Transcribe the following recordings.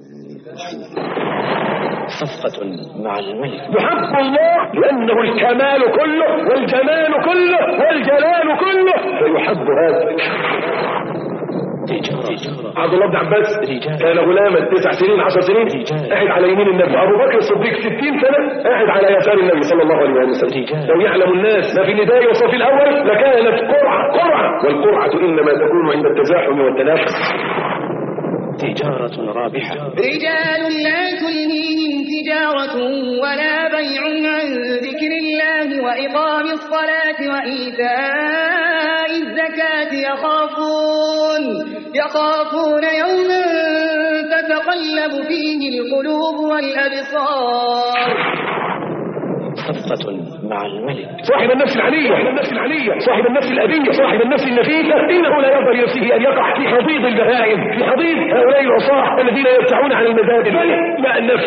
صفقة مع الملك. يحب الله لأنه الكمال كله والجمال كله والجلال كله، فيحب هذا. عبد الله بن عباس كان غلاما 9 سنين 10 سنين قاعد على يمين النبي. أبو بكر الصديق 60 سنة قاعد على يسار النبي صلى الله عليه وسلم. لو يعلم الناس ما في النداء والصف الأول لكانت قرعة، والقرعة إنما تكون عند التزاحم والتنافس. تجارة رابحة. رجال لا تلهيهم تجارة ولا بيع عن ذكر الله وإقام الصلاة وإيتاء الزكاة يخافون يوما تتقلب فيه القلوب والأبصار. صفقة مع الملك. صاحب النفس العلية، صاحب النفس الأبية، صاحب النفس النفيسة، إنه لا يرضى لنفسه أن يقع في حضيض البهائم، في حضيض هؤلاء العصاة الذين يبتعون عن المزاج مع النفس.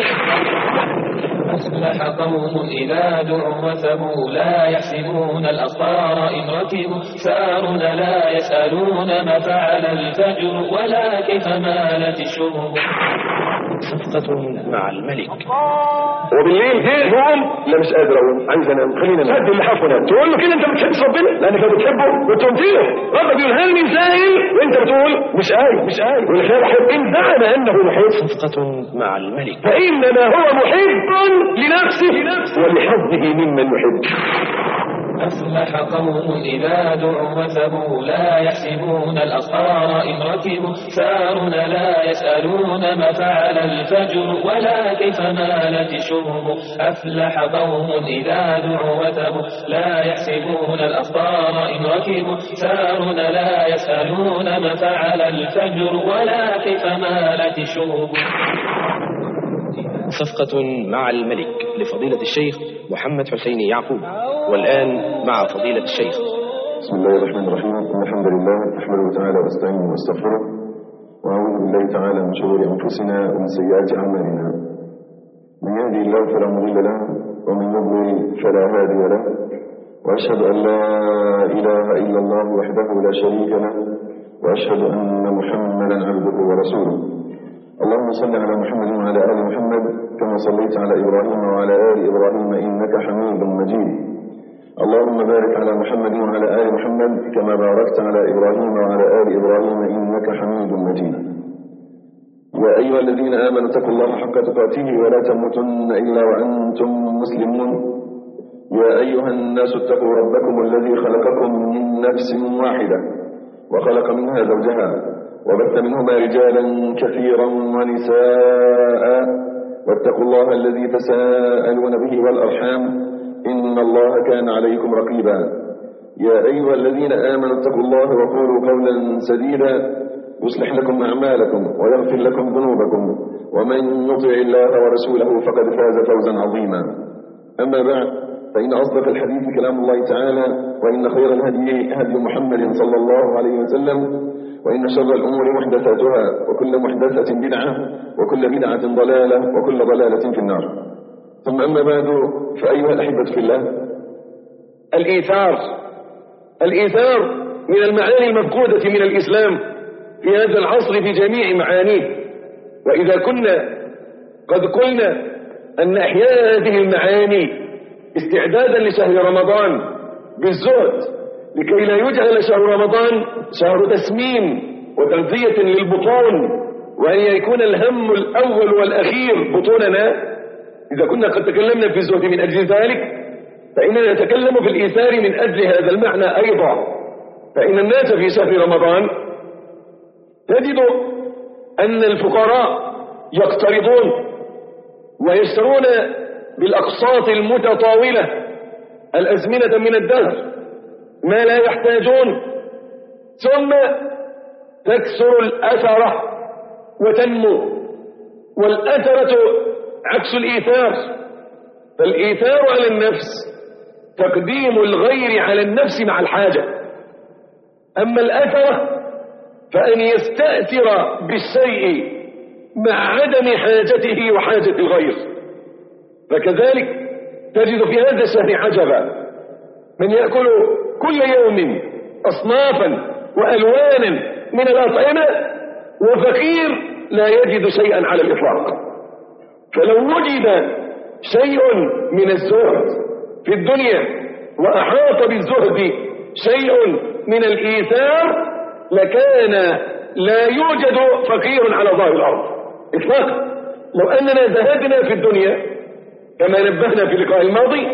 أفلح قوم إذا دعوا وثبوا لا يحسبون الأسطار إن ركبوا سارون لا يسألون ما فعل الفجر ولا كيف مالت الشرب. صفقة مع الملك. وبالليل نوم لا مش قادر اقوم عايز انام خلينا نهدي اللي حفنا تقول له كده انت بتحب ربنا لانك بتحبه وتمثله ربك يقول هل من سائل وانت بتقول مش قايل والخير حب ان زعم انه محب. صفقة مع الملك. فانما هو محب لنفسه ولحظه ممن يحب. أفلح قوم إذا دعوا وثبوا لا يحسبون الأسطار إن ركبوا سارون لا يسألون ما فعل الفجر ولا كيف مالت الشرب. أفلح قوم إذا دعوا وثبوا لا يحسبون الأسطار إن ركبوا سارون لا يسألون ما فعل الفجر ولا كيف مالت الشرب. صفقة مع الملك لفضيلة الشيخ محمد حسين يعقوب. والآن مع فضيلة الشيخ. بسم الله الرحمن الرحيم. إن الحمد لله نحمده تعالى واستعينه واستغفره وأعوذ بالله تعالى من شرور أنفسنا ومن سيئات أعمالنا. من يهدي الله فلا مضل له ومن يضلل فلا هادي له وأشهد أن لا إله إلا الله وحده لا شريك له وأشهد أن محمدا عبده ورسوله. اللهم صل على محمد وعلى آل محمد كما صليت على إبراهيم وعلى آل إبراهيم إنك حميد مجيد. اللهم بارك على محمد وعلى آل محمد كما باركت على إبراهيم وعلى آل إبراهيم إنك حميد مجيد. يا أيها الذين آمنوا اتقوا الله حق تقاته ولا تموتن إلا وأنتم مسلمون. يا أيها الناس اتقوا ربكم الذي خلقكم من نفس واحدة وخلق منها زوجها وبث منهما رجالا كثيرا ونساء واتقوا الله الذي تساءلون به والأرحام إن الله كان عليكم رقيبا. يا أيها الذين آمنوا اتقوا الله وقولوا قولا سديدا يصلح لكم أعمالكم ويغفر لكم ذنوبكم ومن يطع الله ورسوله فقد فاز فوزا عظيما. أما بعد فإن أصدق الحديث كلام الله تعالى وإن خير الهدي هدي محمد صلى الله عليه وسلم وإن شر الأمور محدثاتها وكل محدثة بدعة وكل بدعة ضلالة وكل ضلالة في النار. ثم أما بعد فأيها الأحبة في الله، الإيثار من المعاني المفقودة من الإسلام في هذا العصر في جميع معانيه. وإذا كنا قد قلنا أن إحياء هذه المعاني استعدادا لشهر رمضان بالزهد لكي لا يجعل شهر رمضان شهر تسمين وتغذية للبطون وأن يكون الهم الأول والأخير بطوننا. إذا كنا قد تكلمنا في الزهد من أجل ذلك فإننا نتكلم في الإيثار من أجل هذا المعنى أيضا. فإن الناس في شهر رمضان تجد أن الفقراء يقترضون ويشترون بالأقساط المتطاولة الأزمنة من الدهر ما لا يحتاجون، ثم تكثر الأثرة وتنمو. والأثرة عكس الإيثار، فالإيثار على النفس تقديم الغير على النفس مع الحاجة، أما الأثرة فأن يستأثر بالشيء مع عدم حاجته وحاجة الغير. فكذلك تجد في هذا الشهر عجبا من يأكل كل يوم أصنافا وألوانا من الأطعمة وفقير لا يجد شيئا على الإطلاق. فلو وجد شيء من الزهد في الدنيا وأحاط بالزهد شيء من الإيثار لكان لا يوجد فقير على ظهر الأرض إطلاقا. لو أننا زهدنا في الدنيا كما نبهنا في اللقاء الماضي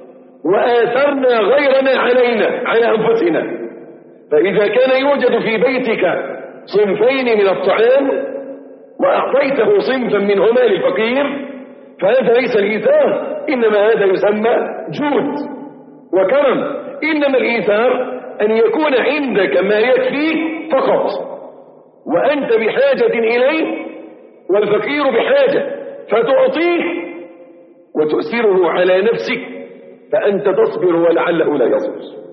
وآثرنا غيرنا علينا على أنفسنا، فإذا كان يوجد في بيتك صنفين من الطعام وأعطيته صنفا منهما للفقير فهذا ليس الإيثار، إنما هذا يسمى جود وكرم. إنما الإيثار أن يكون عندك ما يكفيك فقط وأنت بحاجة إليه والفقير بحاجة فتعطيه وتؤثره على نفسك فأنت تصبر ولعله لا يصبر.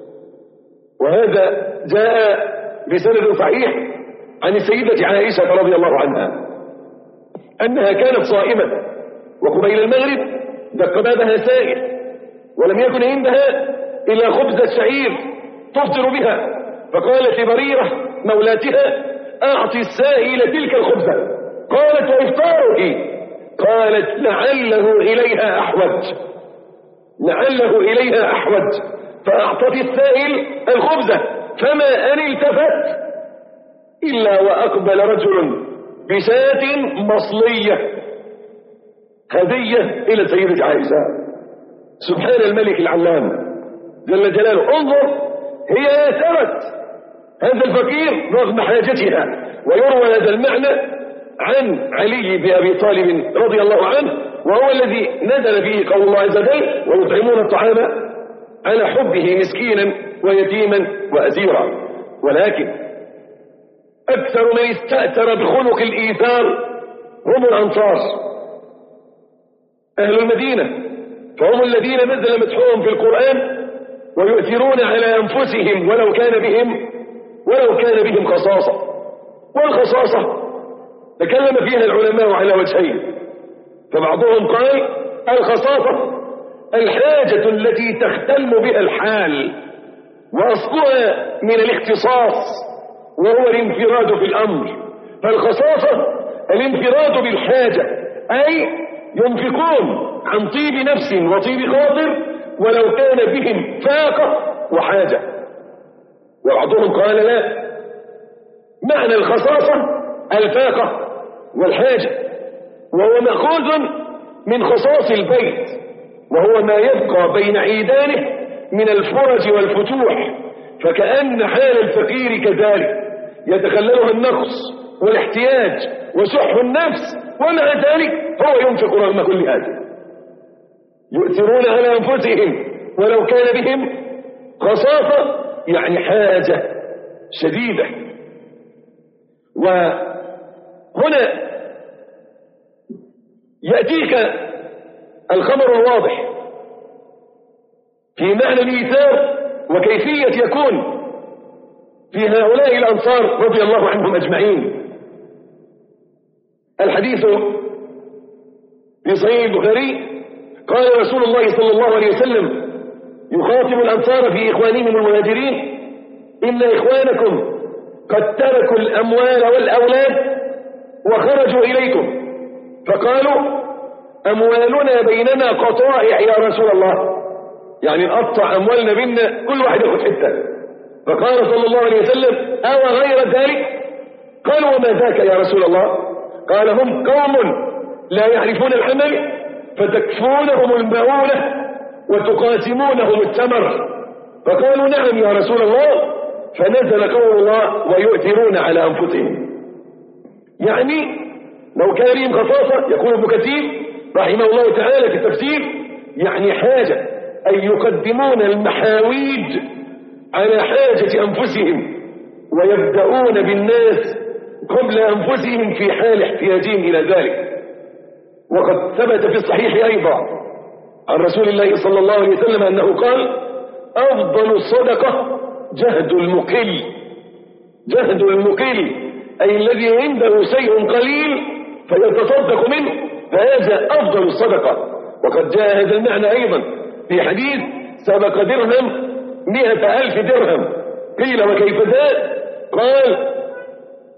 وهذا جاء بسند صحيح عن السيدة عائشة رضي الله عنها أنها كانت صائمة وقبيل المغرب دق بابها سائل ولم يكن عندها إلا خبز الشعير تفطر بها، فقالت لبريرة مولاتها أعطي السائل تلك الخبزة. قالت وإفطاره؟ قالت لعله إليها أحوج، لعله إليها أحوج. فأعطت السائل الخبزة فما أن التفت إلا وأقبل رجل بشاة مصلية هدية إلى سيدة عائشة. سبحان الملك العلام جل جلاله. انظر، هي آثرت هذا الفقير رغم حاجتها. ويروى هذا المعنى عن علي بن أبي طالب رضي الله عنه وهو الذي نزل فيه قول الله عز وجل ويطعمون الطعام على حبه مسكينا ويتيما وأسيرا. ولكن أكثر من استأثر بخلق الإيثار هم الأنصار أهل المدينة، فهم الذين نزل مدحهم في القرآن ويؤثرون على أنفسهم ولو كان بهم خصاصة. والخصاصة تكلم فيها العلماء على وجهين، فبعضهم قال الخصاصة الحاجة التي تختل بها الحال وأصلها من الاختصاص وهو الانفراد في الأمر. فالخصاصة الانفراد بالحاجة، أي ينفقون عن طيب نفس وطيب خاطر ولو كان بهم فاقة وحاجة. وبعضهم قال لا، معنى الخصاصة الفاقة والحاجة، وهو مأخوذ من خصاص البيت وهو ما يبقى بين عيدانه من الفرج والفتوح. فكأن حال الفقير كذلك يتخللها النقص والاحتياج وشح النفس، ومع ذلك هو ينفق رغم كل هذا. يؤثرون على أنفسهم ولو كان بهم خصاصة، يعني حاجة شديدة. وهنا يأتيك الخبر الواضح في معنى الإيثار وكيفية يكون في هؤلاء الأنصار رضي الله عنهم أجمعين. الحديث في صحيح البخاري قال رسول الله صلى الله عليه وسلم يخاطب الأنصار في إخوانهم المهاجرين: إن إخوانكم قد تركوا الأموال والأولاد وخرجوا إليكم، فقالوا أموالنا بيننا قطائع يا رسول الله، يعني نقطع أموالنا بيننا كل واحد ياخد حتة. فقال صلى الله عليه وسلم: أو غير ذلك؟ قالوا: وما ذاك يا رسول الله؟ قال: هم قوم لا يعرفون العمل فتكفونهم المؤونة وتقاسمونهم الثمر. فقالوا: نعم يا رسول الله. فنزل قول الله: ويؤثرون على أنفسهم. يعني لو كان لهم خصاصة، يقول ابن كثير رحمه الله تعالى في التفسير، يعني حاجة أن يقدمون المحاويج على حاجة أنفسهم ويبدأون بالناس قبل أنفسهم في حال احتياجهم إلى ذلك. وقد ثبت في الصحيح أيضا عن رسول الله صلى الله عليه وسلم أنه قال: أفضل الصدقة جهد المقل. جهد المقل أي الذي عنده شيء قليل فيتصدق منه، فهذا أفضل الصدقة. وقد جاء هذا المعنى أيضا في حديث: سبق درهم 100,000 درهم. قيل: وكيف ذا؟ قال: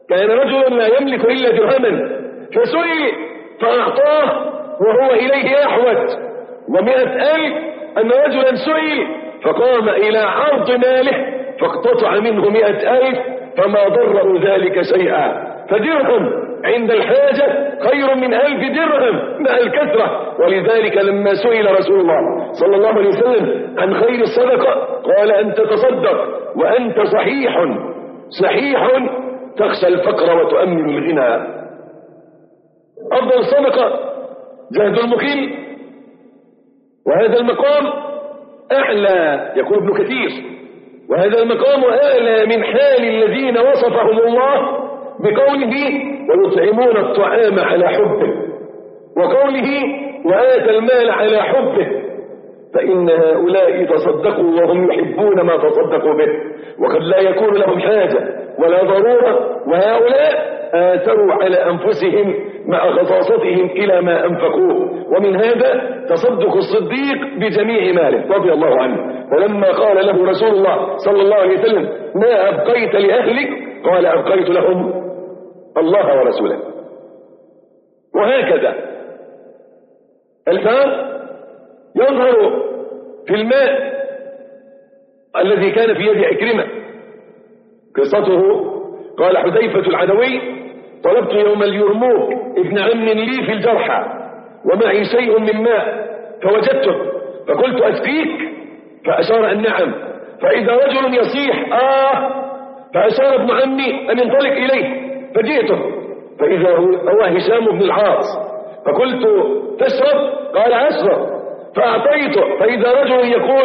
كان رجل لا يملك إلا درهما فسئل فأعطاه وهو إليه أحوج 100,000. أن رجلا سئل فقام إلى عرض ماله فاقتطع منه 100,000 فما ضره ذلك شيئا. فدرهم عند الحاجة خير من 1000 درهم مع الكثرة. ولذلك لما سئل رسول الله صلى الله عليه وسلم عن خير الصدقة قال أن تتصدق وأنت صحيح تخشى الفقر وتؤمن الغنى. أفضل الصدقة جهد المقيم، وهذا المقام أعلى، يقول ابن كثير، وهذا المقام أعلى من حال الذين وصفهم الله بقوله ويطعمون الطعام على حبه، وقوله وآتى المال على حبه، فإن هؤلاء تصدقوا وهم يحبون ما تصدقوا به، وقد لا يكون لهم حاجة ولا ضرورة، وهؤلاء آثروا على أنفسهم مع خصاصتهم إلى ما أنفقوه. ومن هذا تصدق الصديق بجميع ماله رضي الله عنه. ولما قال له رسول الله صلى الله عليه وسلم ما أبقيت لأهلك قال أبقيت لهم الله ورسوله. وهكذا الفار يظهر في الماء الذي كان في يد عكرمة. قصته قال حذيفة العدوي طلبت يوم اليرموك ابن عم لي في الجرحى ومعي شيء من ماء فوجدته فقلت أسقيك فأشار أن نعم، فإذا رجل يصيح فأشار ابن عمي أن ينطلق إليه فجئته فإذا هو هشام بن العاص فقلت تشرب؟ قال أشرب، فأعطيته فإذا رجل يقول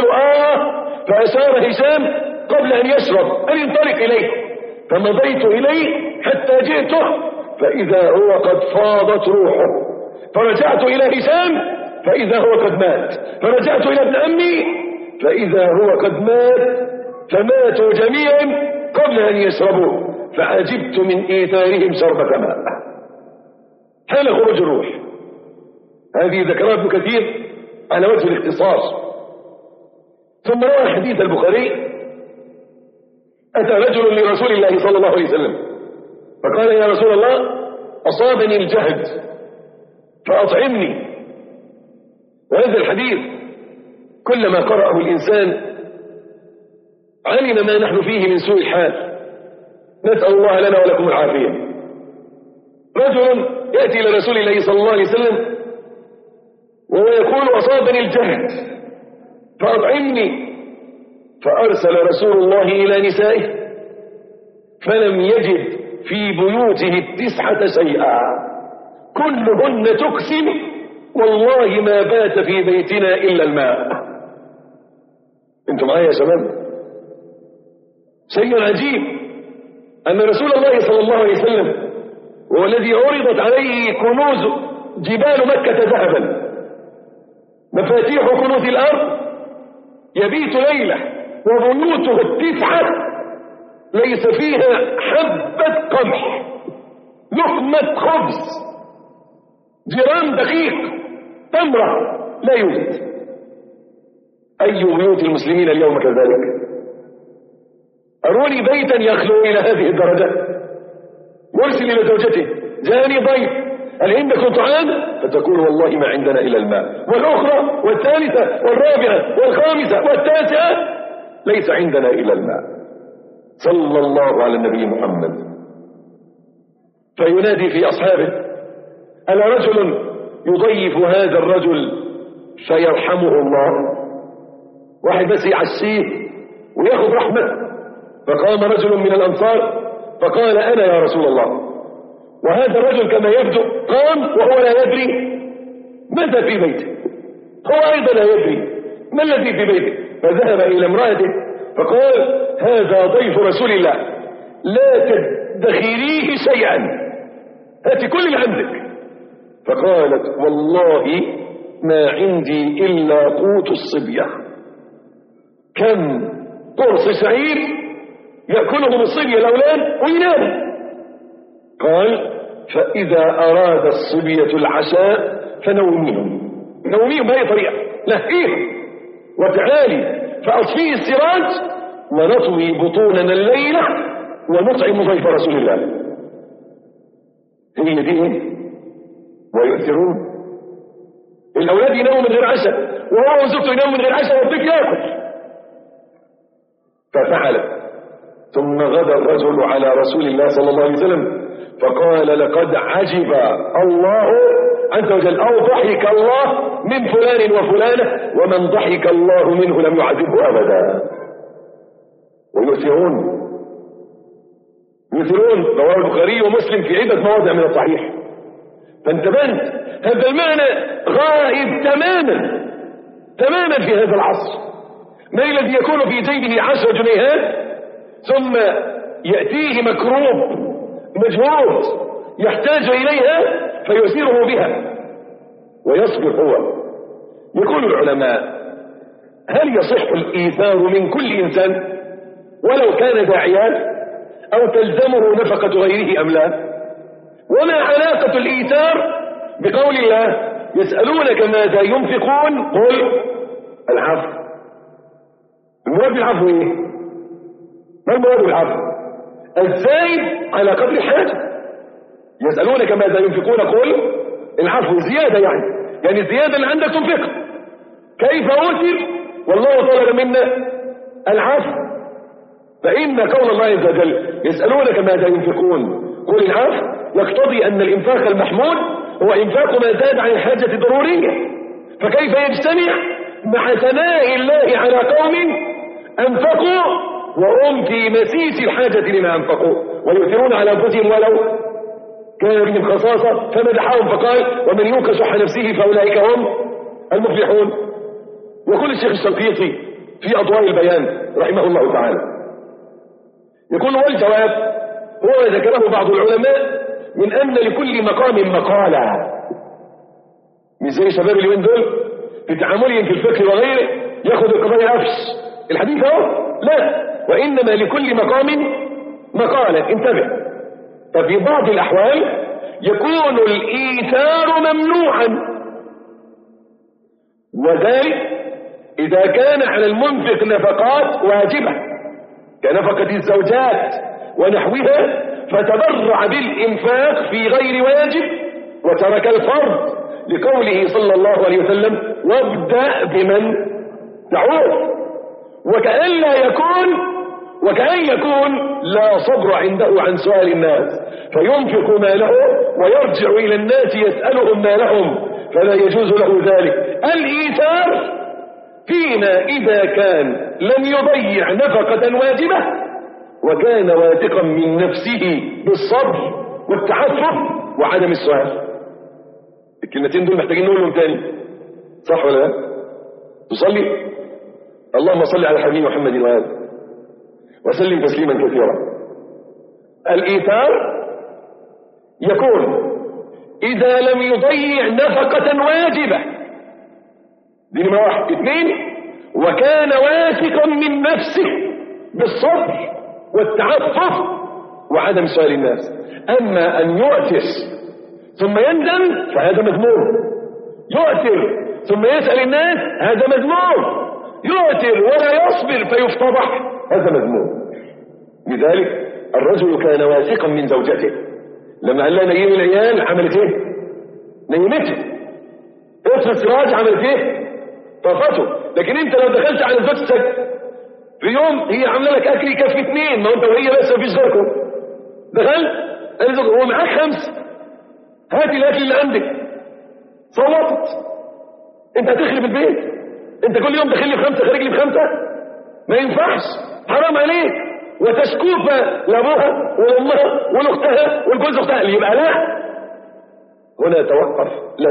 فأشار هشام قبل أن يشرب أن ينطلق إليه فمضيت إليه حتى جئته فإذا هو قد فاضت روحه، فرجعت إلى هشام فإذا هو قد مات، فرجعت إلى ابن عمي فإذا هو قد مات، فماتوا جميعا قبل أن يشربوا، فعجبت من إيثارهم شربة ماء. حال خروج الروح. هذه ذكرها ابن كثير على وجه الاختصار. ثم روى حديث البخاري أتى رجل لرسول الله صلى الله عليه وسلم فقال يا رسول الله أصابني الجهد فأطعمني. وهذا الحديث كلما قرأه الإنسان علم ما نحن فيه من سوء الحال، نسأل الله لنا ولكم العافية. رجل يأتي إلى رسول الله صلى الله عليه وسلم وهو يقول أصابني الجهد فأطعمني، فأرسل رسول الله إلى نسائه فلم يجد في بيوته 9 شيئا كلهن تقسم والله ما بات في بيتنا إلا الماء. انتم معايا يا شباب؟ شيء عجيب أن رسول الله صلى الله عليه وسلم هو الذي عرضت عليه كنوز جبال مكة ذهبا مفاتيح كنوز الأرض يبيت ليلة وبيوته 9 ليس فيها حبة قمح، لقمة خبز، جرام دقيق، تمرة لا يوجد. أي بيوت المسلمين اليوم كذلك؟ أروني بيتا يخلو إلى هذه الدرجة. يرسل إلى زوجته جاني ضيف هل عندكم طعام؟ فتقول والله ما عندنا إلا الماء، والأخرى والثالثة والرابعة والخامسة والتاسعة ليس عندنا إلا الماء. صلى الله على النبي محمد. فينادي في أصحابه ألا رجل يضيف هذا الرجل فيرحمه الله؟ واحد بس يعشيه وياخذ رحمة. فقام رجل من الأنصار فقال أنا يا رسول الله. وهذا الرجل كما يبدو قام وهو لا يدري ماذا في بيته، هو أيضا لا يدري ما الذي في بيته. فذهب إلى امرأته فقال هذا ضيف رسول الله لا تدخريه شيئا، هاتي كل اللي عندك. فقالت والله ما عندي إلا قوت الصبية، كم قرص شعير يأكلهم الصبية الأولاد وينام. قال فإذا أراد الصبية العشاء فنوميهم بأي طريقة، لهيهم وتعالي فأطفئي السراج ونطوي بطوننا الليلة ونطعم ضيف رسول الله. هي دي ويؤثرون. الأولاد يناموا من غير عشاء وهو وزوجته يناموا من غير عشاء والطفل يأكل. ففعل. ثم غدا الرجل على رسول الله صلى الله عليه وسلم فقال لقد عجب الله عز وجل أو ضحك الله من فلان وفلانة ومن ضحك الله منه لم يعذبه أبدا. ويؤثرون رواه البخاري ومسلم في عدة مواضع من الصحيح. فانتبهت هذا المعنى غائب تماما في هذا العصر. ما الذي يكون في جيبه 10 جنيهات ثم يأتيه مكروب مجهود يحتاج إليها فيؤثره بها ويصبر هو. يقول العلماء هل يصح الإيثار من كل إنسان ولو كان داعيا أو تلزمه نفقة غيره أم لا؟ وما علاقة الإيثار بقول الله يسألونك ماذا ينفقون قل العفو. المراد بالعفو ايه؟ ما المراد بالعفو؟ الزايد على قدر الحاجة. يسألونك ماذا ينفقون قل العفو زيادة يعني الزيادة اللي عندك تنفقها. كيف أوتر والله طلب منا العفو. فإن قول الله عز وجل يسألونك ماذا ينفقون قل العفو يقتضي أن الإنفاق المحمود هو إنفاق ما زاد عن الحاجة الضرورية. فكيف يجتمع مع ثناء الله على قوم أنفقوا وهم في مسيس الحاجة لما أنفقوا ويؤثرون على أنفسهم ولو كان بهم خصاصة فمدحهم فقال ومن يوق شح نفسه فأولئك هم المفلحون. يقول الشيخ الشنقيطي في أضواء البيان رحمه الله تعالى يقول والجواب هو ذكره بعض العلماء من أن لكل مقام مقالة. مش زي شباب اليومين دول في تعاملهم في الفقه وغيره ياخذ القضايا قفش الحديث اهو، لا، وإنما لكل مقام مقالة. انتبه. ففي بعض الأحوال يكون الإيثار ممنوعا، وذلك إذا كان على المنفق نفقات واجبة كنفقة الزوجات ونحوها فتبرع بالإنفاق في غير واجب وترك الفرض لقوله صلى الله عليه وسلم وابدأ بمن تعود. وكأن يكون لا صبر عنده عن سؤال الناس فينفق ماله ويرجع إلى الناس يسألهم ما لهم، فلا يجوز له ذلك. الإيثار فيما إذا كان لم يضيع نفقة واجبة وكان واثقا من نفسه بالصبر والتعفف وعدم السؤال. الكلمتين دول محتاجين نقولهم تاني، صح ولا لا؟ تصلي اللهم صل على حبيبي محمد وآله وسلم تسليما كثيرا. الإيثار يكون إذا لم يضيع نفقة واجبة، دي نمرة 1. 2 وكان واثقا من نفسه بالصبر والتعفف وعدم سؤال الناس. أما أن يؤثر ثم يندم فهذا مذموم، يؤثر ثم يسأل الناس هذا مذموم، يؤثر ولا يصبر فيفتضح هذا مذموم. لذلك الرجل كان واثقا من زوجته، لما قال لها نيم العيال عملت ايه؟ نيمته. اطفي السراج عملت ايه؟ طفته. لكن انت لو دخلت على زوجتك في يوم هي عامله لك اكل يكفي 2، ما انت وهي بس مفيش غيركم، دخلت قال له هو معاك 5 هات الاكل اللي عندك، صوتت، انت هتخرب البيت، انت كل يوم داخل لي ب5 خارج لي ب5، ما ينفعش، حرام عليك. وتشكوف لابوها ولامها ولاختها والجوز اختها، يبقى لا، هنا توقف،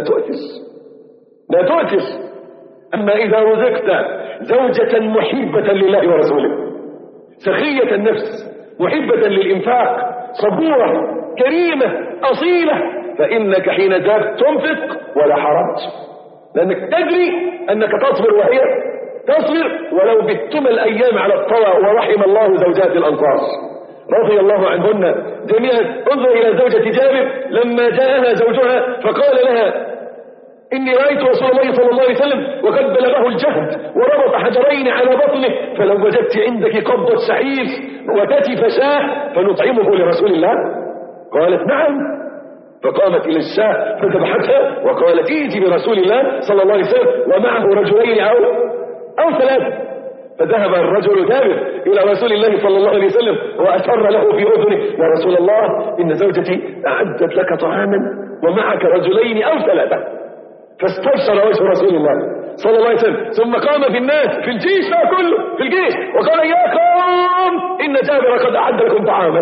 لا تؤثر. اما اذا رزقت زوجة محبة لله ورسوله سخية النفس محبة للإنفاق صبورة كريمة أصيلة، فإنك حين ذاك تنفق ولا حرج، لأنك تدري أنك تصبر وهي تصبر ولو بتم الأيام على الطوى. ورحم الله زوجات الأنصار رضي الله عنهن جميعا. انظر إلى زوجة جابر لما جاءها زوجها فقال لها إني رأيت رسول الله صلى الله عليه وسلم وقد بلغه الجهد وربط حجرين على بطنه، فلو وجدت عندك قبضة سعير وكتف شاه فنطعمه لرسول الله. قالت نعم، فقامت إلى الشاة فذبحتها وقالت ائتي برسول الله صلى الله عليه وسلم ومعه رجلين أو ثلاثة. فذهب الرجل ثابت إلى رسول الله صلى الله عليه وسلم وأسر له في أذنه يا رسول الله إن زوجتي أعدت لك طعاما ومعك رجلين أو ثلاثة. فاستبشر وجه رسول الله صلى الله عليه وسلم ثم قام في الناس في الجيش كله في الجيش وقال يا قوم إن جابر قد أعد لكم طعاما.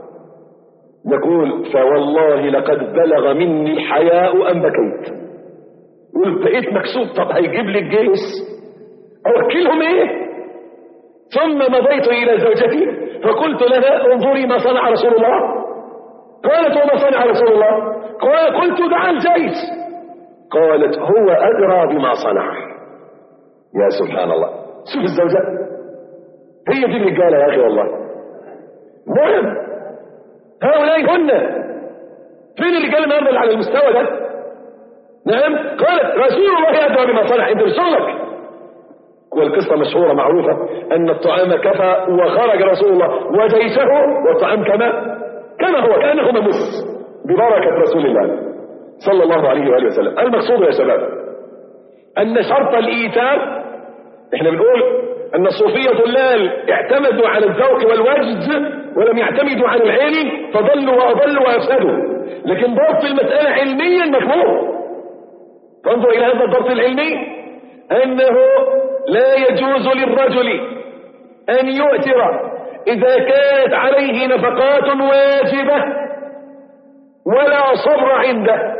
يقول فوالله لقد بلغ مني الحياء أن بكيت. يقول بقيت مكسوف. طب هيجيب لي الجيش أوكلهم إيه؟ ثم مضيت إلى زوجتي فقلت لها انظري ما صنع رسول الله. قالت وما صنع رسول الله؟ قلت دعا الجيش. قالت هو أدرى بما صنع. يا سبحان الله. شوف الزوجة هي دي الرجالة يا أخي والله. نعم هؤلاء هن. فين الرجال النهارده على المستوى ده؟ نعم قالت رسول الله أدرى بما صنع. انت بشغلك. والقصة مشهورة معروفة أن الطعام كفى وخرج رسول الله وجيشه والطعام كما هو كأنه ممس ببركة رسول الله صلى الله عليه وآله وسلم. المقصود يا شباب أن شرط الإيثار. احنا بنقول أن الصوفية ضلال اعتمدوا على الذوق والوجد ولم يعتمدوا على العلم فضلوا وأضلوا وأفسدوا. لكن ضبط المسألة علميا مفهوم. فانظر إلى هذا الضبط العلمي أنه لا يجوز للرجل أن يؤثر إذا كانت عليه نفقات واجبة ولا صبر عنده.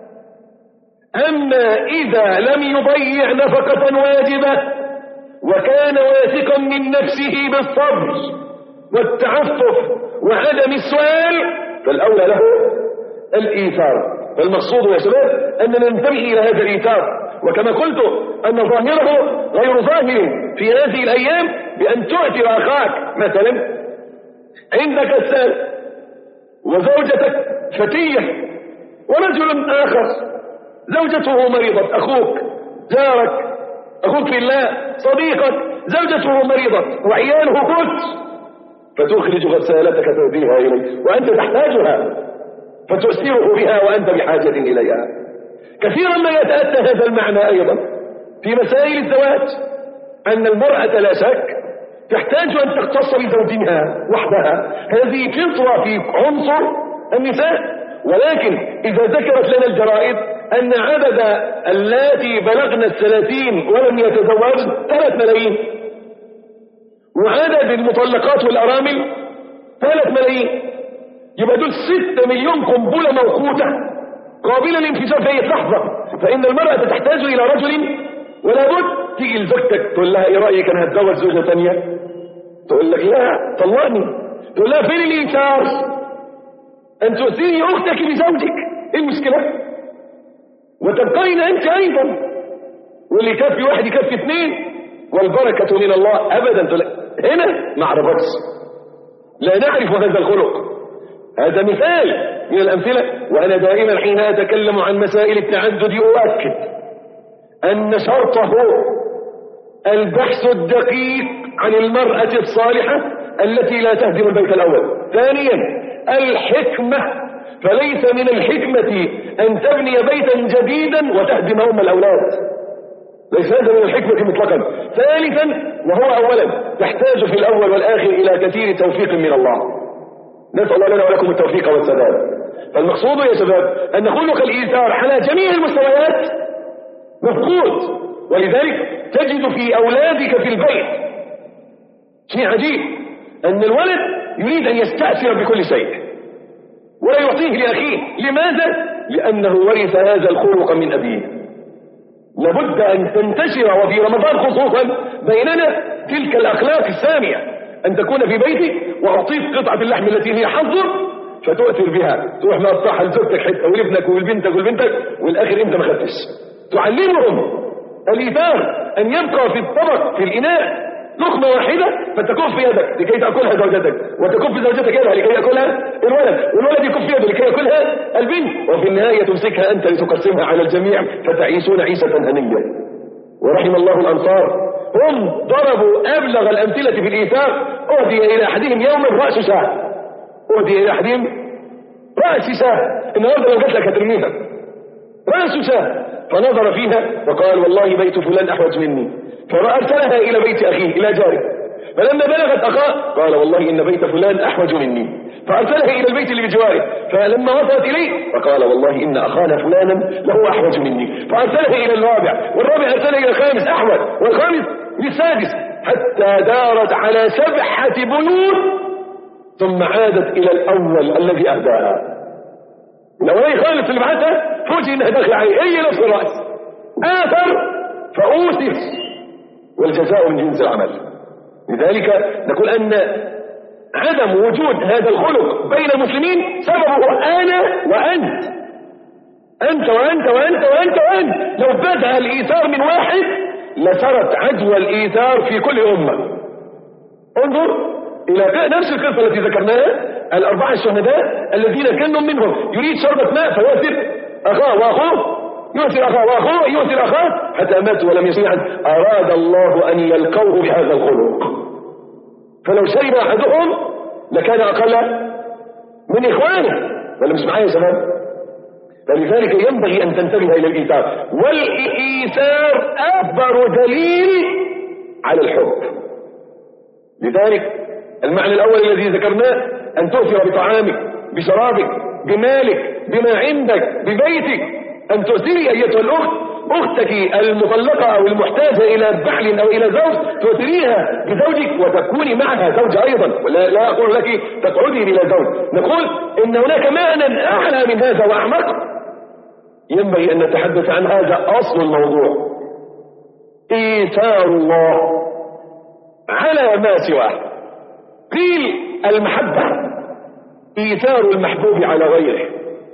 أما إذا لم يضيع نفقة واجبة وكان واثقا من نفسه بالصبر والتعفف وعدم السؤال فالأولى له الإيثار. فالمقصود يا شباب أن ننتبه إلى هذا الإيثار. وكما قلت أن ظاهره غير ظاهر في هذه الأيام بأن تؤثر أخاك. مثلا عندك السال وزوجتك فتية ورجل آخر زوجته مريضة. أخوك جارك أخوك في الله صديقك زوجته مريضة وعياله قد فتخرج غسالتك تهديها إليه وأنت تحتاجها فتؤثره بها وأنت بحاجة إليها. كثيرا ما يتأتى هذا المعنى أيضا في مسائل الزواج أن المرأة لا شك تحتاج أن تختص بزوجها وحدها. هذه فطرة في عنصر النساء. ولكن إذا ذكرت لنا الجرائد أن عدد اللاتي بلغن 30 ولم يتزوجن 3 ملايين وعدد المطلقات والأرامل 3 ملايين يبقى دول 6 مليون قنبلة موقوتة قابلة للانفجار في أي لحظة. فإن المرأة تحتاج إلى رجل ولا بد. تيجي لزوجتك تقول لها إيه رأيك أنا هتزوج زوجة ثانية؟ تقول لك لا طلقني. تقول لها فين الإيثار؟ أن تؤثري أختك بزوجك. إيه المشكلة؟ وتبقين أنت أيضا واللي يكفي واحد يكفي 2 والبركة من الله أبدا. تقول هنا ما عرفتش لا نعرف هذا الخلق. هذا مثال من الأمثلة. وأنا دائما حين أتكلم عن مسائل التعدد أؤكد أن شرطه البحث الدقيق عن المرأة الصالحة التي لا تهدم البيت الأول. ثانيا الحكمة. فليس من الحكمة أن تبني بيتا جديدا وتهدم أم الأولاد. ليس هذا من الحكمة مطلقا. ثالثا وهو أولا تحتاج في الأول والآخر إلى كثير توفيق من الله. نسأل الله لنا ولكم التوفيق والسداد. فالمقصود يا شباب أن خلق الإيثار على جميع المستويات مفقود. ولذلك تجد في أولادك في البيت شيء عجيب أن الولد يريد أن يستأثر بكل شيء ولا يعطيه لأخيه. لماذا؟ لأنه ورث هذا الخلق من أبيه. لابد أن تنتشر وفي رمضان خصوصا بيننا تلك الأخلاق السامية أن تكون في بيتك وأعطيك قطعة اللحم التي هي حظك فتؤثر بها. تروح مقطعها لزوجتك حتة ولابنك ولبنتك والآخر أنت ما خدتش. تعلمهم الإيثار أن يبقى في الطبق في الإناء لقمة واحدة فتكف في يدك لكي تأكلها زوجتك وتكف زوجتك يدها لكي يأكلها الولد والولد يكف في يده لكي يأكلها البنت وفي النهاية تمسكها أنت لتقسمها على الجميع فتعيشون عيشة هنية. ورحم الله الأنصار هم ضربوا أبلغ الأمثلة في الإيثار. أهدي إلى أحدهم يوما رأس شاة. أهدي إلى أحدهم رأس شاه، النهارده لو جات لك هترميها، رأس شاه. فنظر فيها وقال والله بيت فلان أحوج مني، فأرسلها إلى بيت أخيه إلى جاره، فلما بلغت أخاه قال والله إن بيت فلان أحوج مني، فأرسلها إلى البيت اللي بجواره، فلما وصلت إليه فقال والله إن أخانا فلانا له أحوج مني، فأرسلها إلى الرابع، والرابع أرسلها إلى الخامس أحوج، والخامس للسادس، حتى دارت على 7 بيوت ثم عادت إلى الأول الذي أهداها. الأولي خالص اللي بعتها فوجئ إنها داخل عليه، هي نفس الرأس، آثر فأوسف، والجزاء من جنس العمل. لذلك نقول أن عدم وجود هذا الخلق بين المسلمين سببه أنا وأنت، أنت وأنت وأنت وأنت وأنت. لو بدأ الإيثار من واحد لسرت عدوى الإيثار في كل أمة. انظر إلى نفس القصة التي ذكرناها، ال4 الشهداء الذين كانوا منهم يريد شربة ماء فيؤثر أخاه وأخوه، يؤثر أخاه وأخوه، يؤثر أخاه، حتى ماتوا ولم يسمعوا. أراد الله أن يلقوه بهذا الخلق، فلو شرب أحدهم لكان أقل من إخوانه. ولا مش معايا يا شباب؟ فلذلك ينبغي أن تنتبه إلى الإيثار، والإيثار أكبر دليل على الحب. لذلك المعنى الأول الذي ذكرناه أن تؤثر بطعامك، بشرابك، بمالك، بما عندك، ببيتك، أن تؤثري أيتها الأخت أختك المطلقة أو المحتاجة إلى بعل أو إلى زوج، تؤثريها بزوجك وتكوني معها زوجة أيضا. ولا أقول لك تقعدي بلا زوج، نقول إن هناك معنى أعلى من هذا وأعمق ينبغي أن نتحدث عن هذا أصل الموضوع، إيثار الله على ما سواه. قيل المحبة إيثار المحبوب على غيره،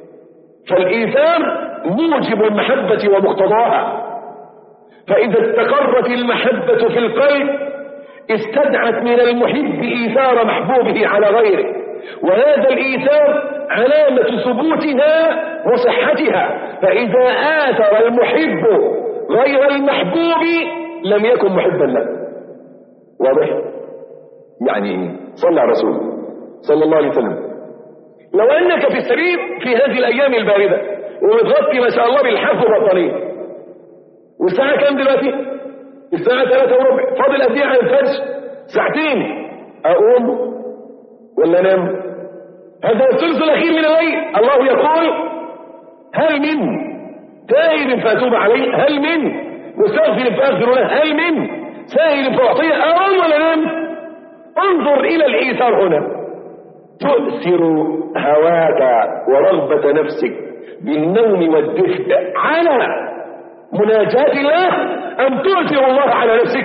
فالإيثار موجب المحبة ومقتضاها، فإذا استقرت المحبة في القلب استدعت من المحب إيثار محبوبه على غيره، وهذا الإيثار علامة ثبوتها وصحتها. فإذا آثر المحب غير المحبوب لم يكن محبا له. واضح؟ يعني صلى على رسول صلى الله عليه وسلم، لو أنك في السرير في هذه الأيام الباردة ومتغطي ما شاء الله بالحف والبطانية، والساعة كام دلوقتي؟ الساعة 3:15، فاضل قد ايه على الفجر؟ 2 ساعة، أقوم ولا أنام؟ هذا الثلث الأخير من الليل. الله يقول هل من تائب فأتوب عليه، هل من مستغفر فأغفر له، هل من سائل فأعطيه، أقوم ولا أنام؟ انظر إلى الإيثار هنا، تؤثر هواك ورغبة نفسك بالنوم والدفء على مناجاة الله أم تؤثر الله على نفسك؟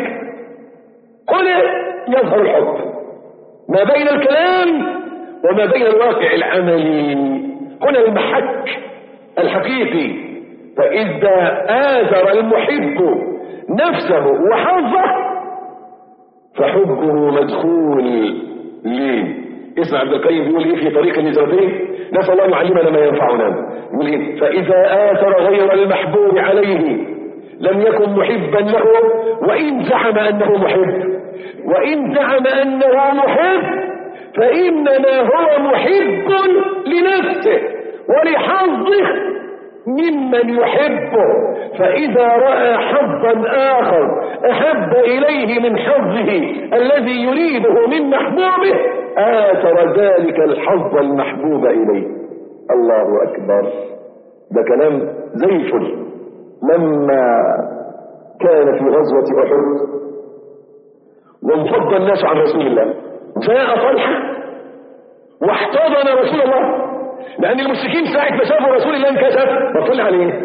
هنا يظهر الحب ما بين الكلام وما بين الواقع العملي، هنا المحك الحقيقي. فإذا آثر المحب نفسه وحظه فحبه مدخول ليه. اسمع عبد القيم بيقول ايه في طريق الهجرتين، نسأل الله يعلمنا ما ينفعنا. يقول ايه؟ فإذا آثر غير المحبوب عليه لم يكن محبا له وإن زعم أنه محب، وإن زعم أنه محب فإنما هو محب لنفسه ولحظه ممن يحبه. فإذا رأى حظا آخر أحب إليه من حظه الذي يريده من محبوبه آثر ذلك الحظ المحبوب إليه. الله أكبر، ده كلام زي الفل. لما كان في غزوة أحد وانفض الناس عن رسول الله، جاء طلحة واحتضن رسول الله، لأن المشركين ساعة ما شافوا رسول الله انكشف. وصل عليه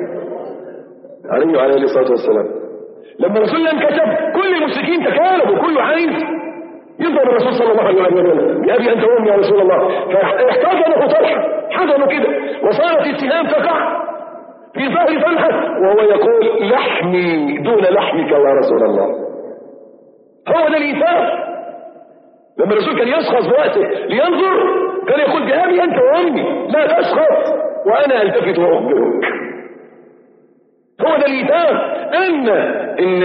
وعلى الصلاة والسلام، لما رسول الله انكشف كل المشركين تكالبوا، كله عايز يضرب الرسول صلى الله عليه وسلم، بأبي أنت وأمي يا رسول الله. فاحتضنه طلحة، حضنه كده، وصارت السهام تقع في ظهر طلحة وهو يقول لحمي دون لحمك يا رسول الله. هو ده الإيثار. لما الرسول كان يشخص بوقته لينظر كان يقول بأبي أنت وأمي لا تشخص وأنا ألتفت وأخبرك. هو ده الإيثار. إن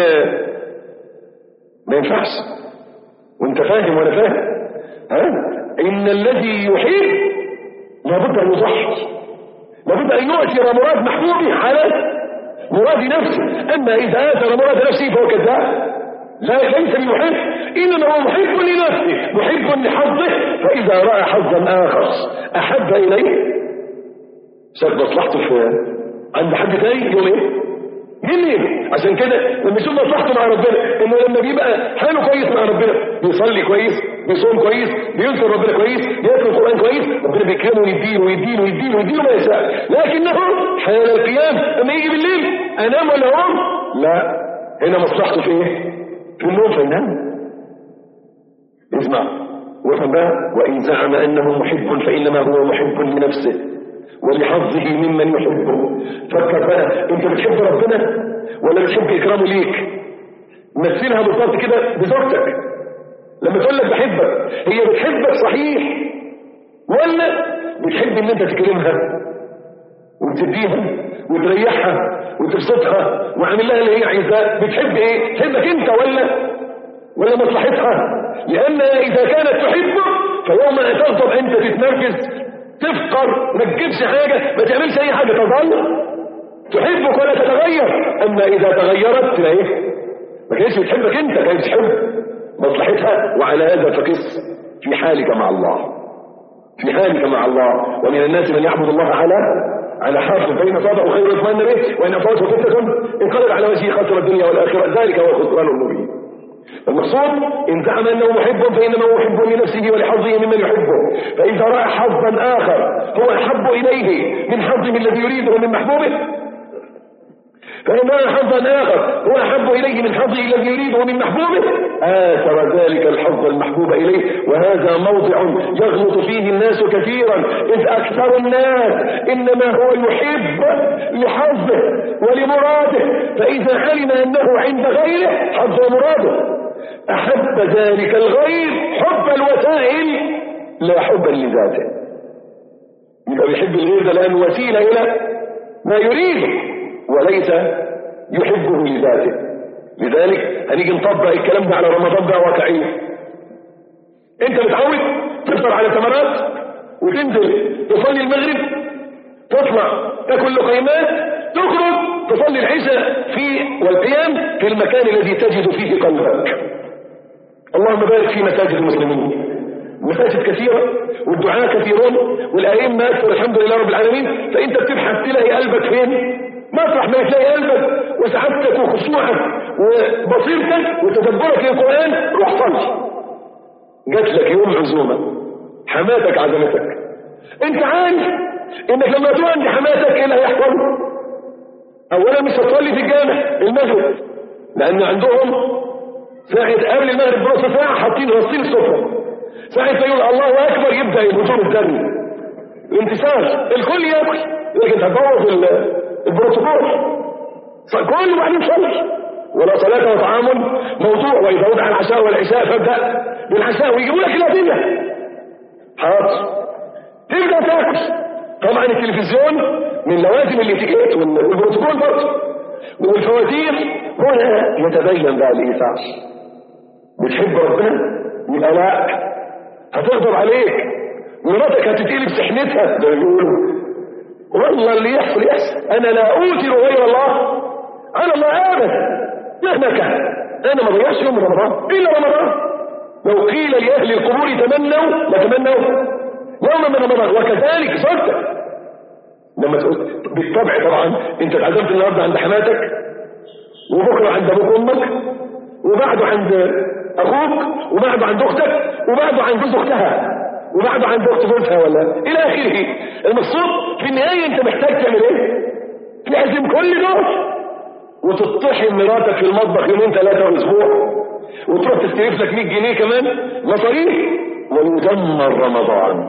ما ينفعش وانت فاهم وانا فاهم، إن الذي يحب لابد أن يضحي، لابد أن يؤثر مراد محبوبه على مراد نفسه. أما إذا آثر مراد نفسه فهو كذاب، ليس بمحب، إنما هو محب لنفسه محب لحظه. فإذا رأى حظا آخر أحب إليه شاف مصلحته في عند حد تاني يوم ايه؟ يمين. عشان كده لما يشوف مصلحته مع ربنا، انه لما بيبقى حاله كويس مع ربنا، بيصلي كويس، بيصوم كويس، بيذكر ربنا كويس، بيقرأ القرآن كويس، ربنا بيكرمه ويديله ويديله ويديله ويديله ما يشاء. لكنه حال القيام لما يجي بالليل انام ولا اقوم؟ لا، هنا مصلحته في ايه؟ في النوم فينام. اسمع وافهم بقى. وإن زعم أنه محب فإنما هو محب لنفسه ولحظه ممن يحبه. فكر بقى، انت بتحب ربنا ولا بتحب إكرامه ليك؟ مثلها بالضبط كده بزوجتك لما تقول لك بحبك، هي بتحبك صحيح ولا بتحب ان انت تكرمها وتديها وتريحها وتبسطها وعامل لها اللي هي عايزاه؟ بتحب ايه؟ تحبك انت ولا مصلحتها؟ لأنها إذا كانت تحبك فيوم أن تغضب أنت تتنرفز تفقر ما تجيبش حاجة ما تعملش أي حاجة تظل تحبك ولا تتغير. أما إذا تغيرت تلاقيه ما كانتش بتحبك أنت، كانت تحب مصلحتها. وعلى هذا فقس في حالك مع الله، في حالك مع الله. ومن الناس من يعبد الله على حرف فإن صادق خير يطمئن به وإن أفاته فتنة انقلب على وجهه خسر الدنيا والآخرة ذلك هو الخسران المبين. المقصود إن زعم أنه محب فإنما هو محب لنفسه ولحظه ممن يحبه. فإذا رأى حظا آخر هو أحب إليه من حظه الذي يريده من محبوبه، فإن رأى حظا آخر هو أحب إليه من حظه الذي يريده من محبوبه آثر ذلك الحظ المحبوب إليه. وهذا موضع يغلط فيه الناس كثيرا، إذ أكثر الناس إنما هو يحب لحظه ولمراده، فإذا علم أنه عند غيره حظ ومراده أحب ذلك الغير حب الوسائل لا حبا لذاته. يبقى بيحب الغير ده لأنه وسيلة إلى ما يريده وليس يحبه لذاته. لذلك هنيجي نطبق الكلام ده على رمضان بقى واقعيا. انت متعود تفطر على تمرات وتنزل تصلي المغرب، تطلع تاكل لقيمات، تخرج تصلي العشاء والقيام في المكان الذي تجد فيه قلبك. اللهم بارك في مساجد المسلمين. المساجد كثيرة والدعاء كثيرون والأئمة أكثر الحمد لله رب العالمين. فأنت بتبحث تلاقي قلبك فين؟ مطرح ما تلاقي قلبك وسعادتك وخشوعك وبصيرتك وتدبرك للقرآن روح صلي. جات لك يوم عزومة حماتك عزمتك، انت عارف انك لما تقول عند حماتك ايه اللي هيحصل؟ اولا مش هتصلي في الجامع المغرب، لان عندهم ساعة قبل المغرب بنص ساعة حاطين رصين السفرة، ساعة ما يقول الله اكبر يبدأ الهجوم الدمي الانتصار الكل ياكل، لكن تبوظ البروتوكول كله بعدين صلي. ولا صلاة وطعام موضوع، وإذا وضع العشاء والعشاء فابدأ بالعشاء ويجيبوا لك الأدلة حاضر تبدأ تاكل. طبعا التلفزيون من لوازم الاتيكيت والبروتوكول برضه والفواتير. هنا يتبين بقى الإيثار. بتحب ربنا يبقى لا هتغضب عليك، مراتك هتتقلب سحنتها ده يقولوا والله اللي يحصل يحصل، انا لا اوثر غير الله على الله ابدا مهما كان. انا ما ضيعش يوم رمضان الا رمضان. لو قيل لاهل القبور تمنوا لتمنوا يوما من رمضان. وكذلك زوجتك لما تقول بالطبع طبعا انت اتعزمت النهارده عند حماتك وبكره عند ابوك وامك وبعده عند اخوك وبعده عند اختك وبعده عند جوز اختها وبعده عند اخت جوزها ولا الى اخره. المقصود في النهايه انت محتاج تعمل ايه؟ تعزم كل دول وتطحن مراتك في المطبخ يومين ثلاثه اسبوع وتروح تستلف لك 100 جنيه كمان مصاريف ويدمر رمضان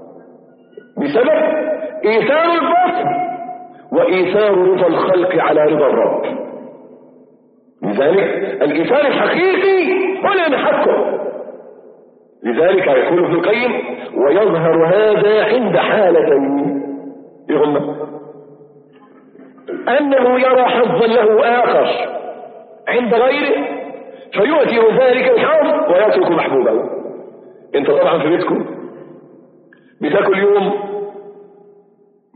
بسبب ايثار البطن وايثار رضا الخلق على رضا الرب. لذلك الايثار الحقيقي هنا من حقه. لذلك يقول ابن القيم ويظهر هذا عند حالتين هم أنه يرى حظا له آخر عند غيره فيؤتي ذلك الحظ ويترك محبوبه. انت طبعا في بيتكم بتاكل يوم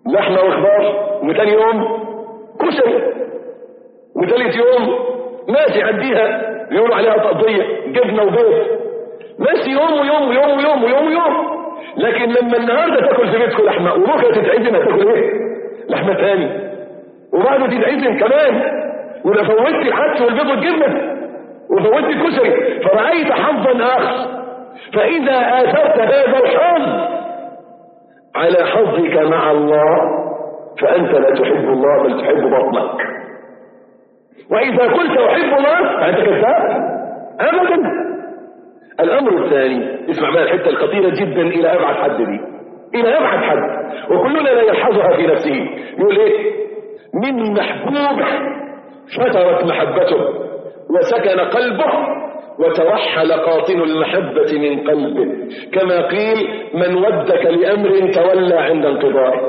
لحمة وخضار، وتاني يوم كشري، وتالت يوم ماشي عديها يقولوا عليها تقضية جبنة وبيض، ماشي يوم ويوم ويوم ويوم ويوم ويوم. لكن لما النهاردة تاكل في بيتكم لحمة وبكرة تتعزم هتاكل ايه؟ لحمة تاني، وبعده تتعزم كمان، ولا فوتت العدس والبيض والجبنة وفوتت الكشري، فرأيت حظا آخر. فإذا آثرت هذا الحظ على حظك مع الله فأنت لا تحب الله بل تحب بطنك. وإذا قلت أحب الله فأنت كذاب أبدا. الأمر الثاني، اسمع بقى الحتة الخطيرة جدا إلى أبعد حد دي، إلى أبعد حد، وكلنا لا يلحظها في نفسه. يقول إيه؟ من محبوب فترت محبته وسكن قلبه وتوحل قاطن المحبة من قلبه، كما قيل من ودك لأمر تولى عند انقضائه.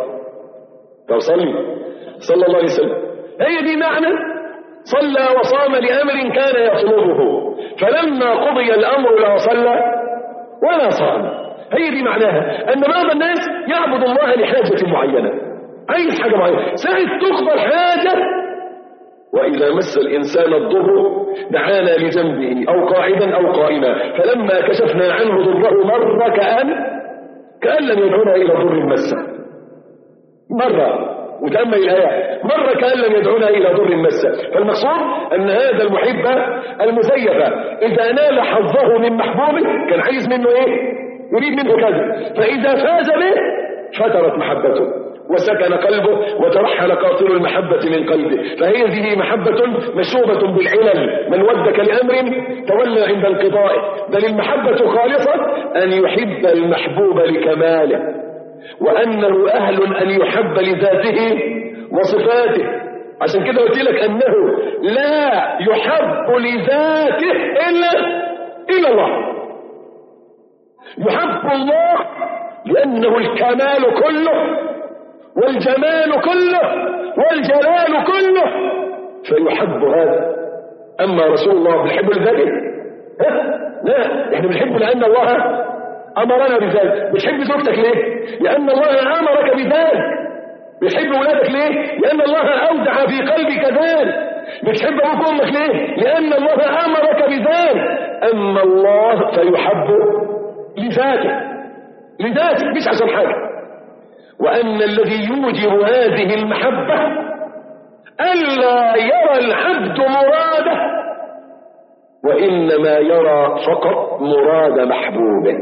صلى الله عليه وسلم. هي دي معنى صلى وصام لأمر كان يطلبه، فلما قضي الأمر لا صلى ولا صام. هي دي معناها أن بعض الناس يعبد الله لحاجة معينة، عايز حاجة معينة، ساعة تخبر حاجة، وإذا مس الإنسان الضر دعانا لجنبه أو قاعدا أو قائما، فلما كشفنا عنه ضره مر كأن لم يدعونا إلى ضر مسه. مرة، وتأمل الآية، مرة كأن لم يدعونا إلى ضر مسه. فالمقصود أن هذا المحب المزيف إذا نال حظه من محبوبه كان عايز منه إيه؟ يريد منه كذا، فإذا فاز به فترت محبته وسكن قلبه وترحل قاطر المحبة من قلبه. فهذه محبة مشوبة بالعلل، من ودك لأمر تولى عند انقضائه. بل المحبة خالصة أن يحب المحبوب لكماله، وأنه أهل أن يحب لذاته وصفاته. عشان كده قلت لك أنه لا يحب لذاته إلا الله. يحب الله لأنه الكمال كله والجمال كله والجلال كله، فيحب هذا. أما رسول الله بنحبه لذلك؟ لا، احنا بنحبه لأن الله أمرنا بذلك. بتحب زوجتك ليه؟ لأن الله أمرك بذلك. بتحب ولادك ليه؟ لأن الله أودع في قلبك ذلك. بتحب أبوك وأمك ليه؟ لأن الله أمرك بذلك. أما الله فيحب لذاته مش عشان حاجة. وأن الذي يوجب هذه المحبة ألا يرى العبد مراده، وإنما يرى فقط مراد محبوبه.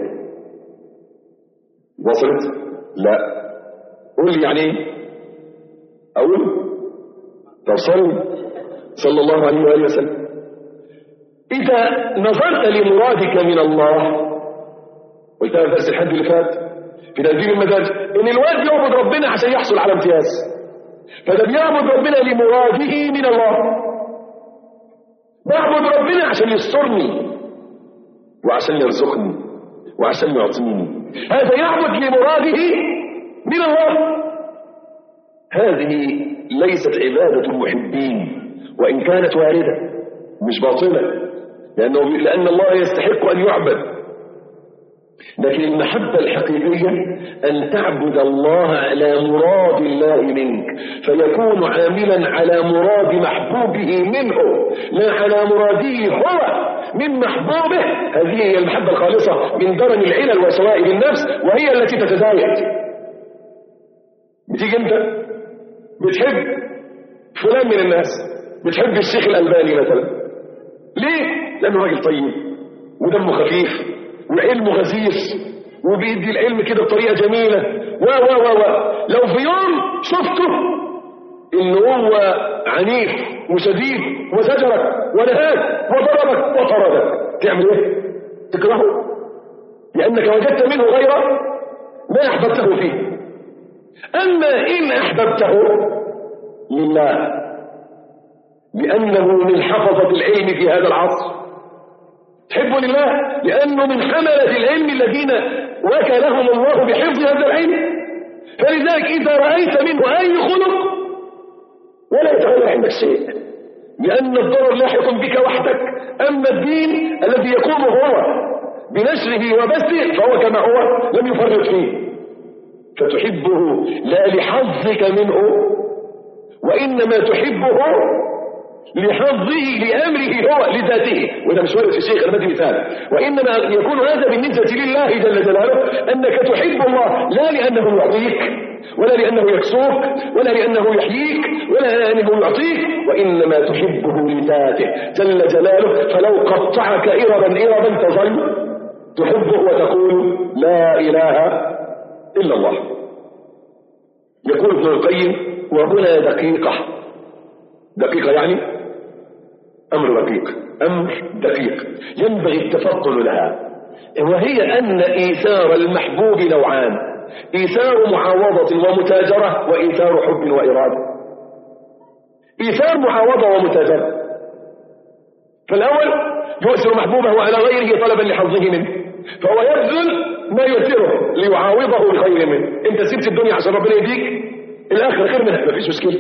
وصلت؟ لا. قول يعني ايه؟ أقول صلى الله عليه وآله وسلم. إذا نظرت لمرادك من الله، قلتها في درس الحد اللي فات في تدريب المدارس، ان الواد يعبد ربنا عشان يحصل على امتياز، فده بيعبد ربنا لمراده من الله. بعبد ربنا عشان يسترني وعشان يرزقني وعشان يعطيني، هذا يعبد لمراده من الله. هذه ليست عبادة المحبين، وإن كانت واردة مش باطلة، لأن الله يستحق أن يعبد. لكن المحبة الحقيقية أن تعبد الله على مراد الله منك، فيكون عاملا على مراد محبوبه منه لا على مراده هو من محبوبه. هذه هي المحبة الخالصة من درن العلل وسوائل النفس، وهي التي تتزايد. بتيجي انت بتحب فلان من الناس، بتحب الشيخ الألباني مثلا، ليه؟ لأنه راجل طيب ودمه خفيف وعلمه غزير وبيدي العلم كده بطريقة جميلة لو في يوم شفته انه هو عنيف وشديد وزجرك ونهاك وضربك وطردك، تعمل ايه؟ تكرهه، لأنك وجدت منه غيره ما أحببته فيه. أما إن أحببته لله، لأنه من حفظة العلم في هذا العصر، تحبه لله لأنه من حملة العلم الذين وكلهم الله بحفظ هذا العلم. فلذلك إذا رأيت منه أي خلق ولا يتعلم عندك شيء، لأن الضرر لاحق بك وحدك. أما الدين الذي يقوم هو بنشره وبثه فهو كما هو لم يفرط فيه. فتحبه لا لحظك منه، وإنما تحبه لحظه لأمره هو لذاته. وده مش ورد في الشيخ، أنا بدي مثال. وإنما يكون هذا بالنسبة لله جل جلاله، أنك تحب الله لا لأنه يعطيك ولا لأنه يكسوك ولا لأنه يحييك ولا لأنه يعطيك، وإنما تحبه لذاته جل جلاله. فلو قطعك إربا تظل تحبه وتقول لا إله إلا الله. يقول ابن القيم وهنا دقيقة يعني أمر دقيق ينبغي التفطن لها، وهي أن إيثار المحبوب نوعان: إيثار معاوضة ومتاجرة، وإيثار حب وإرادة. إيثار معاوضة ومتاجرة، فالأول يؤثر محبوبه على غيره طلبا لحظه منه، فهو يبذل ما يؤثره ليعاوضه بخير منه. انت سبت الدنيا عشان ربنا يديك الآخر خير منها، مفيش مشكلة.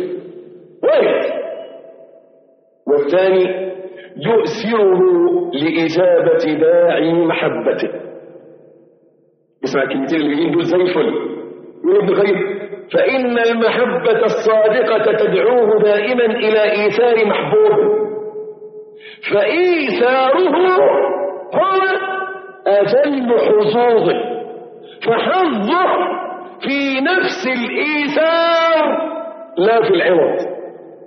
والثاني يؤثره لإجابة داعي محبته. اسمع الكلمتين اللي جايين دول زي الفل. يقول ابن القيم: فإن المحبة الصادقة تدعوه دائما إلى إيثار محبوب، فإيثاره هو أجل حظوظه، فحظه في نفس الإيثار لا في العوض.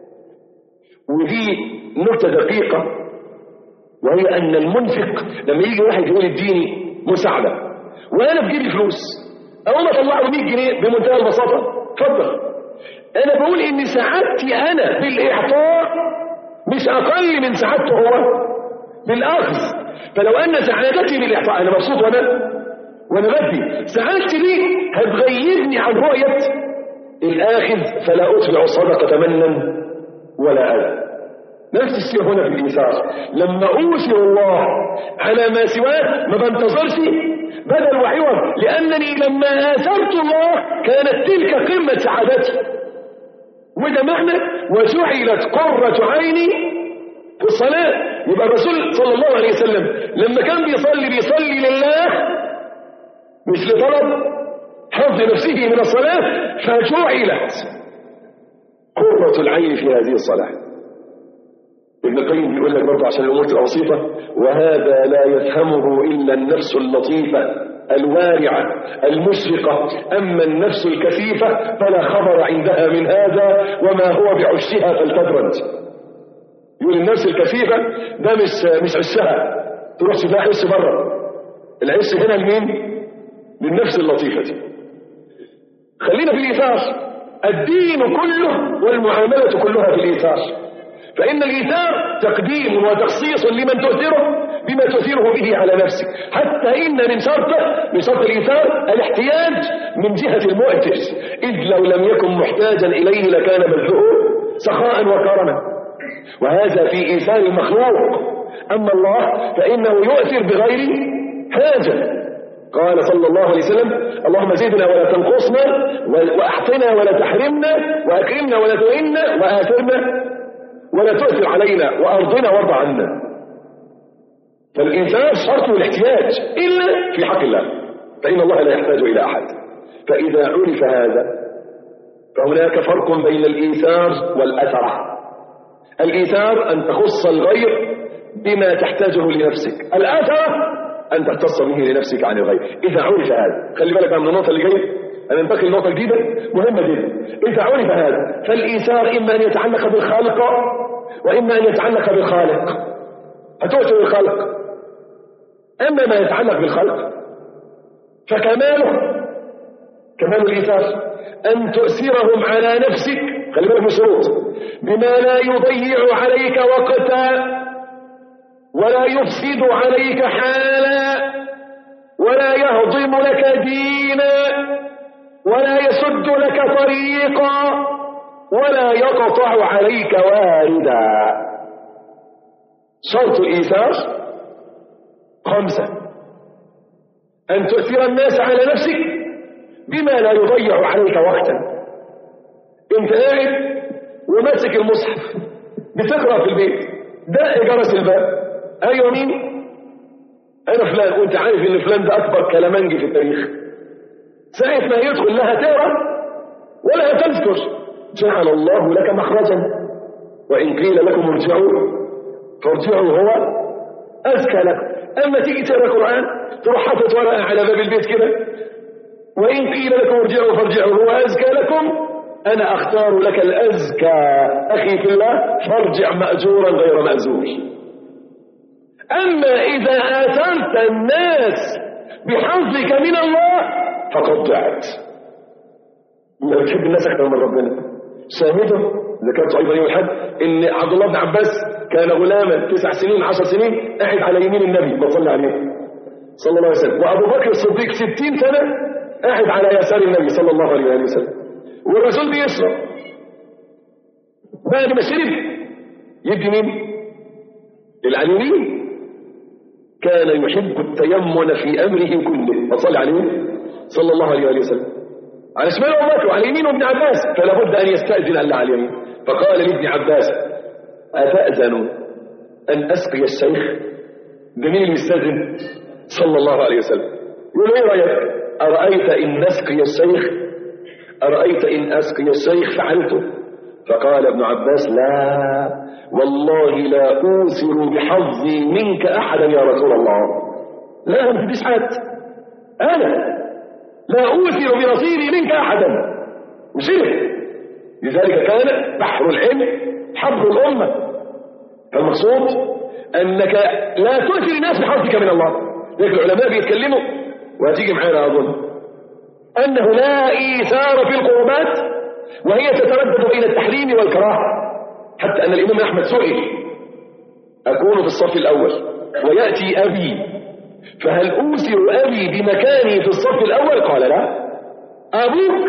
ودي نقطة دقيقة، وهي أن المنفق لما يجي واحد يقول اديني مساعدة وأنا بجيب فلوس، أقوم أطلع له 100 جنيه بمنتهى البساطة، اتفضل. أنا بقول إن سعادتي أنا بالإعطاء مش أقل من سعادته هو بالأخذ. فلو أن سعادتي بالإعطاء، أنا مبسوط وأنا بدي، سعادتي دي هتغيبني عن رؤية الآخذ، فلا أتبع الصدقة منا ولا أذى. نفس الشيء هنا في الإيثار. لما أوثر الله على ما سواه ما بنتظرش بدل وعوض، لأنني لما آثرت الله كانت تلك قمة سعادتي. وده معنى وجعلت قرة عيني في الصلاة. يبقى الرسول صلى الله عليه وسلم لما كان بيصلي لله مش لطلب حظ نفسه من الصلاة، فجعلت قرة العين في هذه الصلاة. ابن القيم بيقول لك برضه عشان الأمور تبقى بسيطة: وهذا لا يفهمه إلا النفس اللطيفة الوارعة المشرقة، أما النفس الكثيفة فلا خبر عندها من هذا، وما هو بعشها فلتبرد. يقول النفس الكثيفة ده مش عشها تروح تلاقي عش بره، العش هنا لمين؟ للنفس اللطيفة دي. خلينا في الإيثار. الدين كله والمعاملة كلها في الإيثار. فإن الإيثار تقديم وتخصيص لمن تؤثره بما تؤثره به على نفسك، حتى إن من شرط الإيثار الاحتياج من جهة المؤثر، إذ لو لم يكن محتاجا إليه لكان بذله سخاء وكرما، وهذا في إيثار المخلوق. أما الله فإنه يؤثر بغير حاجة. قال صلى الله عليه وسلم: اللهم زدنا ولا تنقصنا، وأعطنا ولا تحرمنا، وأكرمنا ولا تهنا، وآثرنا ولا تؤثر علينا، وأرضنا وارض عنا. فالإنسان شرطه الاحتياج إلا في حق الله، فإن الله لا يحتاج إلى أحد. فإذا عرف هذا فهناك فرق بين الإيثار والأثرة. الإيثار أن تخص الغير بما تحتاجه لنفسك، الأثرة أن تختص به لنفسك عن الغير. إذا عرف هذا، خلي بالك من النقطة اللي جاية، أنا ننتقل لنقطة جديدة مهمة جدا. إذا عرف هذا فالإيثار إما أن يتعلق بالخالق وإما أن يتعلق بالخالق، هتؤثر الخالق. أما ما يتعلق بالخلق فكمال الإيثار أن تؤثرهم على نفسك، خلي بالك من الشروط، بما لا يضيع عليك وقتا ولا يفسد عليك حالا ولا يهضم لك دينا ولا يسد لك طريقا ولا يقطع عليك واردا. شرط الإيثار 5: أن تؤثر الناس على نفسك بما لا يضيع عليك وقتا. انت قاعد وماسك المصحف بتقرأ في البيت، دق جرس الباب: ايوه مين؟ انا فلان. وانت عارف ان فلان ده اكبر كلامنجي في التاريخ، ساعة ما يدخل لها تقرأ ولا تذكر، جعل الله لك مخرجا. وإن قيل لكم ارجعوا فارجعوا هو أزكى لكم. أما تيجي تقرأ قرآن تروح حاطط ورقة على باب البيت كده، وإن قيل لكم ارجعوا فارجعوا هو أزكى لكم، أنا أختار لك الأزكى أخي في الله، فارجع مأجورا غير مأزور. أما إذا آثرت الناس بحظك من الله فقد ضعت. ما بتحب الناس أكثر من ربنا. شاهده ذكرت أيضا يوم الحد إن عبد الله بن عباس كان غلاما 9 سنين 10 سنين قاعد على يمين النبي بصلي عليه صلى الله عليه وسلم، وأبو بكر الصديق 60 سنة قاعد على يسار النبي صلى الله عليه وسلم، والرسول بيشرب. بعد ما شرب يدي مين؟ العليمين. كان يحب التيمن في أمره كله فصلى عليه صلى الله عليه وسلم. على شمال أبو بكر وعلى يمينه ابن عباس، فلا بد أن يستأذن اللي على اليمين. فقال لابن عباس أتأذن أن أسقي الشيخ؟ ده مين اللي يستأذن؟ صلى الله عليه وسلم. يقول ايه رأيك؟ أرأيت إن نسقي الشيخ؟ أرأيت إن أسقي الشيخ فعلته؟ فقال ابن عباس لا والله لا أوثر بحظي منك أحدا يا رسول الله. لا ما تديش حد، أنا لا أوثر بنصيبي منك أحدا. وشرك. لذلك كان بحر العلم حبر الأمة. فالمقصود أنك لا تؤثر الناس بحظك من الله. لكن العلماء بيتكلموا وهتيجي معانا أظن أنه لا إيثار في القربات، وهي تتردد بين التحريم والكراهة. حتى أن الإمام أحمد سئل أكون في الصف الأول ويأتي أبي فهل أوثر أبي بمكاني في الصف الأول؟ قال لا. أبوك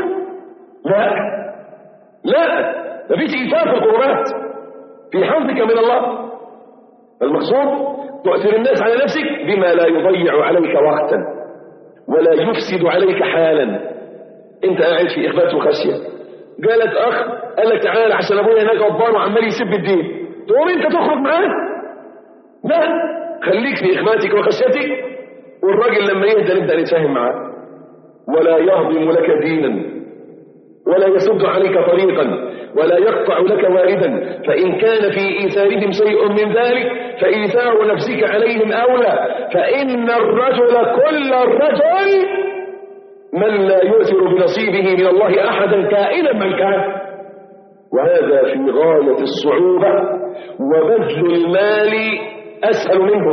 لا ما فيش إيثار في القربات في حظك من الله. المقصود تؤثر الناس على نفسك بما لا يضيع عليك وقتا ولا يفسد عليك حالا. انت قاعد في إخبات وخشية، قالت أخ قال لك تعال عشان أبويا هناك غضبان وعمال يسب الدين، تقوم انت تخرج معاه؟ لا، خليك في إخباتك وخشيتك، والراجل لما يهدى نبدأ نتفاهم معاه. ولا يهضم لك دينا ولا يسد عليك طريقا ولا يقطع لك واردا، فإن كان في إيثارهم شيء من ذلك فإيثار نفسك عليهم أولى. فإن الرجل كل الرجل من لا يؤثر بنصيبه من الله أحدا كائنا من كان. وهذا في غاية الصعوبة، وبذل المال أسهل منه.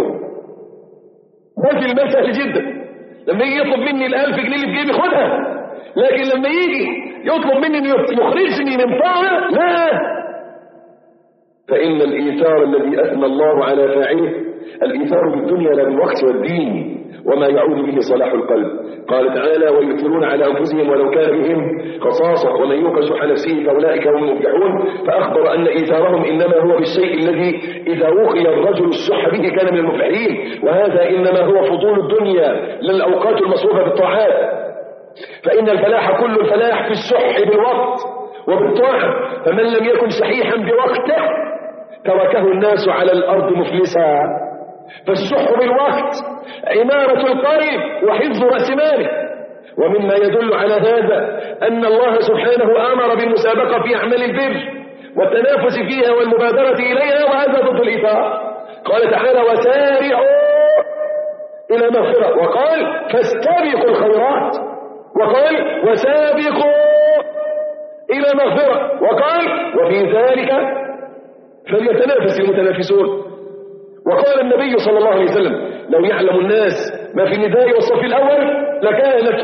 بذل المال سهل جدا، لما يجي يطلب مني 1000 جنيه اللي في جيبي خدها، لكن لما يجي يطلب مني انه يخرجني من طاعة لا. فإن الإيثار الذي أثنى الله على فاعله الإيثار بالدنيا لا بالوقت والدين وما يعود به صلاح القلب. قال تعالى ويؤثرون على أنفسهم ولو كان بهم خصاصة ومن يوق شح نفسه فأولئك هم المفلحون. فأخبر أن إيثارهم إنما هو بالشيء الذي إذا وقي الرجل الشح به كان من المفلحين، وهذا إنما هو فضول الدنيا للأوقات المصروفة بالطاعات. فإن الفلاح كل الفلاح في الشح بالوقت وبالطاعة، فمن لم يكن شحيحا بوقته تركه الناس على الأرض مفلسا. فالشح بالوقت عمارة القلب وحفظ رأس ماله. ومما يدل على هذا أن الله سبحانه أمر بالمسابقة في أعمال البر والتنافس فيها والمبادرة إليها، وهذا ضد الإيثار. قال تعالى وسارعوا إلى مغفرة، وقال فاستبقوا الخيرات، وقال وسابقوا إلى مغفرة، وقال وفي ذلك فليتنافس المتنافسون. وقال النبي صلى الله عليه وسلم لو يعلم الناس ما في النداء والصف الأول لكانت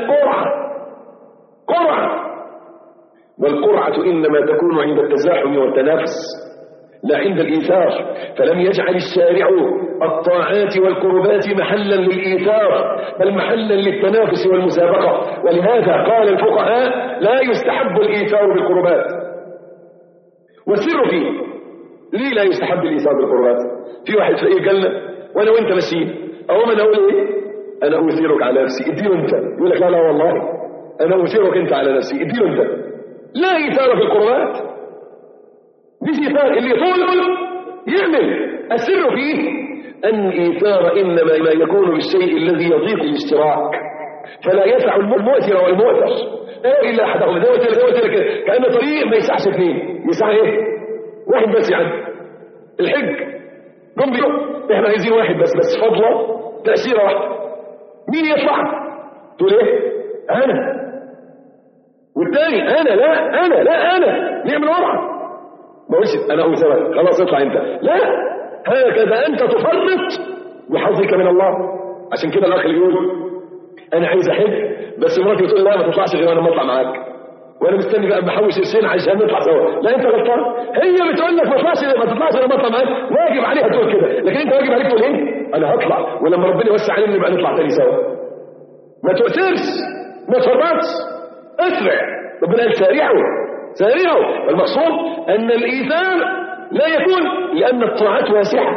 قرعة. والقرعة إنما تكون عند التزاحم والتنافس لا عند الإيثار. فلم يجعل الشارع الطاعات والقربات محلا للإيثار بل محلا للتنافس والمسابقة. ولهذا قال الفقهاء لا يستحب الإيثار بالقربات. والسر فيه ليه لا يستحب الإيثار بالقربات؟ في واحد فقير قال لنا وانا وانت ماشيين اهو انا اقول ايه؟ انا اوثرك على نفسي اديله انت. يقول لك لا والله انا اوثرك انت على نفسي اديله انت. لا إيثار في القربات، مش إيثار اللي يطول يعمل. السر فيه أن إيثار إنما ما يكون بالشيء الذي يضيق الاشتراك. فلا يسع المؤثر والمؤثر الا احدهما. زي ما قلت لك كأن طريق ما يسعش اثنين، يسع ايه؟ واحد بس. يعني الحج جم بيقول احنا عايزين واحد بس فضله تأثيره واحده، مين يدفع؟ تقول ايه؟ انا. والتاني انا نعمل وضعه، ما قلتش انا اقول سبب خلاص اطلع انت، لا، هكذا انت تفرط بحظك من الله. عشان كده الاخ اللي يقول انا عايز احج بس مراتي بتقول لا ما تطلعش غير انا ما اطلع معاك، وانا مستني بقى بحوش قرشين عشان نطلع سوا، لا انت غلطان. هي بتقول لك ما تطلعش غير ما اطلع معاك، واجب عليها تقول كده، لكن انت واجب عليك تقول ايه؟ انا هطلع ولما ربنا يوسع علينا نبقى نطلع تاني سوا. ما تؤثرش، ما تفرطش، اسرع. ربنا قال سارعوا. المقصود ان الايثار لا يكون لان الطاعات واسعه.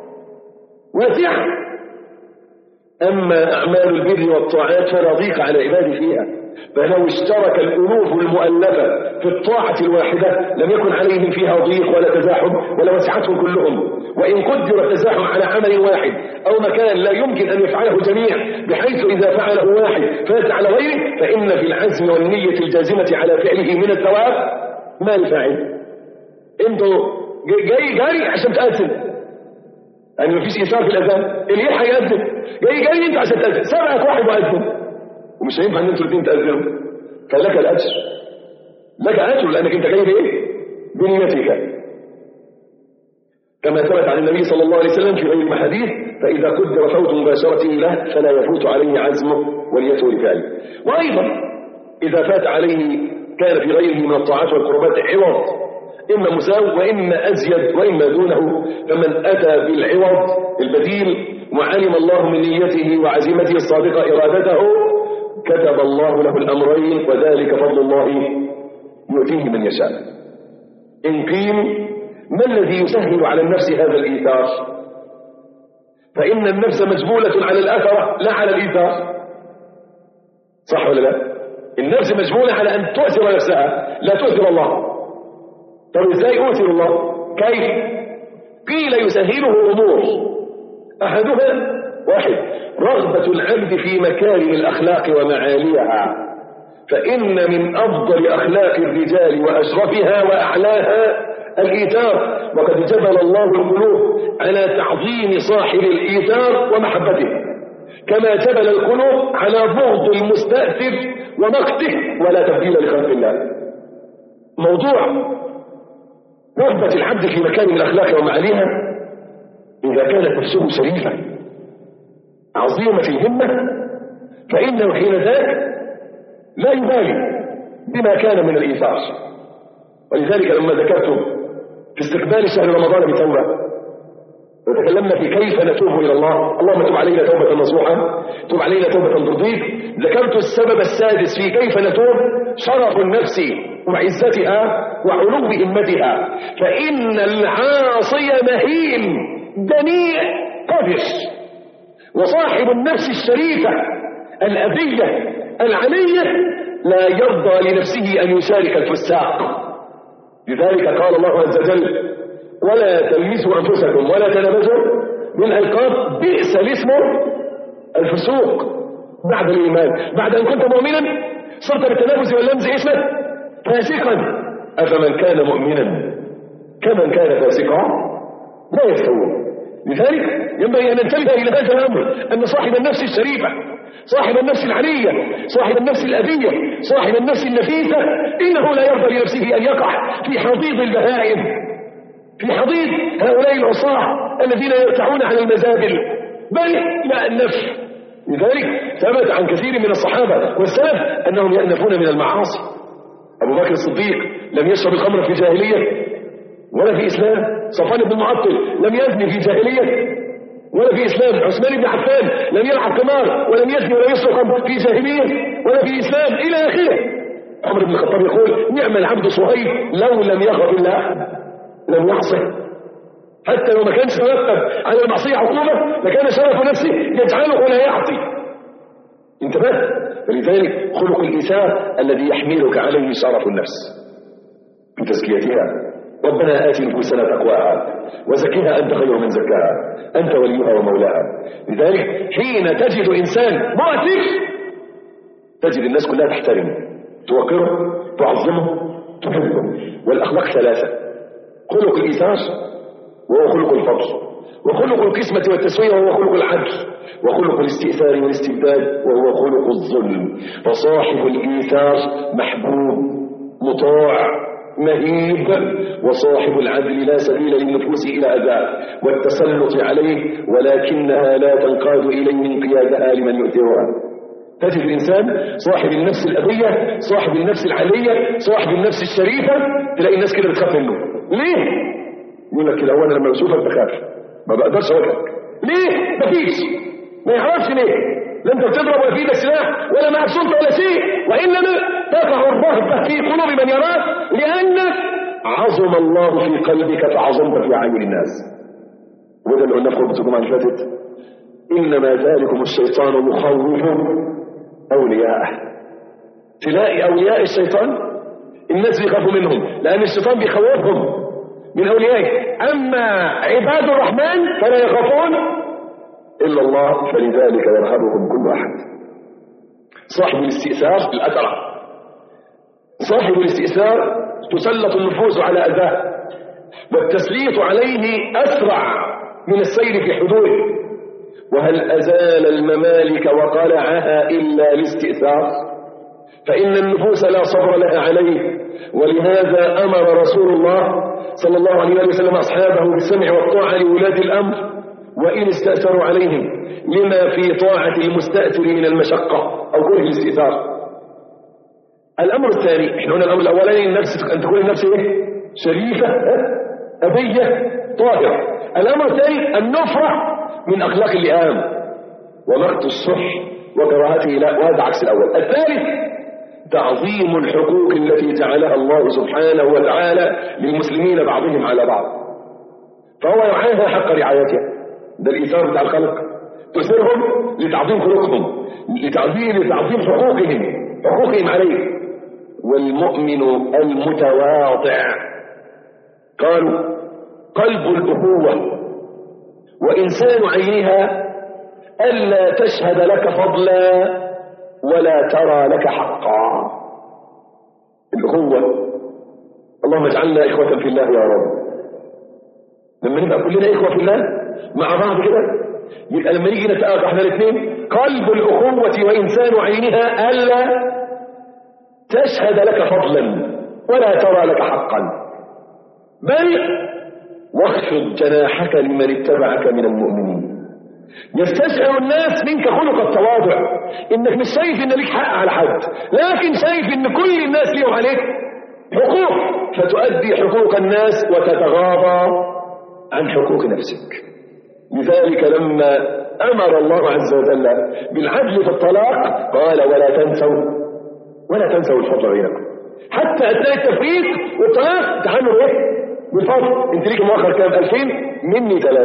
اما اعمال البر والطاعات فلا ضيق على العباد فيها، فلو اشترك الالوف المؤلفه في الطاعه الواحده لم يكن عليهم فيها ضيق ولا تزاحم ولا وسعتهم كلهم. وان قدر التزاحم على عمل واحد او مكان لا يمكن ان يفعله جميع، بحيث اذا فعله واحد فات على غيره، فان في العزم والنيه الجازمه على فعله من الثواب ما الفاعل. انتوا جاي عشان تأذن، يعني مفيش إيثار في الأذان، اللي يلحق يأذن جاي انت عشان تأذن، سبقك واحد وأذن، ومش هينفع ان انتوا الاثنين تأذنوا، فلك الأجر، لك أجر لأنك انت جاي بإيه؟ بنيتك، كما ثبت عن النبي صلى الله عليه وسلم في غير المحاديث: فإذا قدر فوت مباشرته له فلا يفوت عليه عزمه ونيته لفعله. وأيضا إذا فات عليه كان في غيره من الطاعات والقربات عوض، إما مساو وإما أزيد وإما دونه، فمن أتى بالعوض البديل وعلم الله من نيته وعزيمته الصادقة إرادته كتب الله له الأمرين، وذلك فضل الله يؤتيه من يشاء. إن قيل ما الذي يسهل على النفس هذا الإيثار؟ فإن النفس مجبولة على الأثرة لا على الإيثار، صح ولا لا؟ النفس مجبولة على أن تؤثر نفسها لا تؤثر الله. طب ازاي أؤثر الله؟ كيف؟ قيل يسهله أمور، أحدها واحد: رغبة العبد في مكارم الأخلاق ومعاليها، فإن من أفضل أخلاق الرجال وأشرفها وأعلاها الإيثار، وقد جبل الله القلوب على تعظيم صاحب الإيثار ومحبته، كما جبل القلوب على بغض المستأثر ومقته، ولا تبديل لخلق الله. موضوع رغبة العبد في مكارم الأخلاق ومعاليها إذا كانت نفسه شريفة عظيمة الهمة، فإنه حين ذاك لا يبالي بما كان من الإيثار. ولذلك لما ذكرت في استقبال شهر رمضان بتوبة وتكلمنا في كيف نتوب إلى الله، اللهم تب علينا توبة نصوحة، تب علينا توبة ترضيك، ذكرت السبب السادس في كيف نتوب: شرف النفس وعزتها وعلو همتها، فإن العاصي مهين دنيء قذر، وصاحب النفس الشريفة الأبية العلية لا يرضى لنفسه أن يشارك الفساق. لذلك قال الله عز وجل: ولا تلمسوا أنفسكم ولا تنابزوا بالألقاب بئس الاسم الفسوق بعد الإيمان. بعد أن كنت مؤمنا صرت بالتنابز واللمز اسمك فاسقا، أفمن كان مؤمنا كمن كان فاسقا لا يستوون. لذلك ينبغي أن ننتبه إلى هذا الأمر، أن صاحب النفس الشريفة، صاحب النفس العلية، صاحب النفس الأبية، صاحب النفس النفيسة، إنه لا يرضى لنفسه أن يقع في حضيض البهائم، في حضيض هؤلاء العصاة الذين يرتعون على المزابل، بل لا النفس. لذلك ثبت عن كثير من الصحابة والسلف أنهم يأنفون من المعاصي. أبو بكر الصديق لم يشرب الخمر في جاهلية ولا في إسلام، صفوان بن معطل لم يزني في جاهلية ولا في إسلام، عثمان بن عفان لم يلعب قمار ولم يزني ولا يسرق في جاهلية ولا في إسلام، إلى آخره. عمر بن الخطاب يقول: نعم العبد صهيب لو لم يخف الله لم يعصي، حتى لو ما كانش يرتب على المعصية عقوبة لكان شرف نفسه يجعله لا يعصي. انتبه. فلذلك خلق الإيثار الذي يحملك عليه شرف النفس في تزكيتها. ربنا آت نفوسنا تقواها وزكها أنت خير من زكاها أنت وليها ومولاها. لذلك حين تجد إنسان مؤثر تجد الناس كلها تحترمه، توقره، تعظمه، تحبه. والأخلاق ثلاثة: خلق الإيثار وهو خلق الفضل، وخلق القسمة والتسوية وهو خلق العدل، وخلق الاستئثار والاستبداد وهو خلق الظلم. فصاحب الإيثار محبوب مطاع مهيب، وصاحب العدل لا سبيل للنفوس إلى أذاه والتسلط عليه، ولكنها لا تنقاد إليه انقيادها لمن يؤثرها. تجد الإنسان صاحب النفس الأبية، صاحب النفس العلية، صاحب النفس الشريفة، تلاقي الناس كده بتخاف منه. ليه؟ يقول لك كده: هو أنا لما بشوفك بخاف، ما بقدرش أواجهك. ليه؟ مفيش، ما يعرفش ليه. لا أنت بتضرب ولا في ايدك سلاح ولا معك سلطة ولا شيء، وإنما تقع الرهبة في قلوب من يراك لأنك عظم الله في قلبك فعظمت في أعين الناس. وده اللي قلنا في خطبة الجمعة اللي فاتت: إنما ذلكم الشيطان مخوف أولياءه. تلاقي أولياء الشيطان الناس بيخافوا منهم لأن الشيطان بيخوفهم من أوليائه، أما عباد الرحمن فلا يخافون إلا الله، فلذلك يرهبهم كل أحد. صاحب الاستئثار الأثرة، صاحب الاستئثار تسلط النفوس على أذاه، والتسليط عليه أسرع من السير في حدوده. وهل أزال الممالك وقلعها إلا الاستئثار؟ فإن النفوس لا صبر لها عليه، ولهذا أمر رسول الله صلى الله عليه وسلم أصحابه بالسمع والطاعة لولاة الأمر وإن استأثروا عليهم، لما في طاعة المستأثر من المشقة أو كره الاستئثار. الأمر الثاني، احنا قلنا الأمر الأولاني النفس، أن تكون النفس ايه؟ شريفة أبية طاهرة. الأمر الثاني النفرة من أخلاق اللئام ومقت الصح وكراهته، لا، وهذا عكس الأول. الثالث تعظيم الحقوق التي جعلها الله سبحانه وتعالى للمسلمين بعضهم على بعض، فهو يرعاها حق رعايتها. ده الإيثار بتاع الخلق، تثيرهم لتعظيم خلقهم، لتعظيم حقوقهم عليه. والمؤمن المتواضع قالوا قلب الأخوة وإنسان عينها ألا تشهد لك فضلا ولا ترى لك حقا. الأخوة، اللهم اجعلنا إخوة في الله يا رب. لما نبقى كلنا إخوة في الله مع بعض كده، يبقى لما نيجي نتآخى احنا الاثنين، قلب الأخوة وإنسان عينها ألا تشهد لك فضلا ولا ترى لك حقا، بل واخفض جناحك لمن اتبعك من المؤمنين. يستشعر الناس منك خلق التواضع، انك مش شايف ان ليك حق على حد، لكن شايف ان كل الناس ليهم عليك حقوق، فتؤدي حقوق الناس وتتغاضى عن حقوق نفسك. لذلك لما امر الله عز وجل بالعدل في الطلاق قال ولا تنسوا الفضل بينكم. حتى اثناء التفريق والطلاق تعاملوا ايه؟ بالفضل. انت ليك مؤخر كام؟ 2000 مني 3،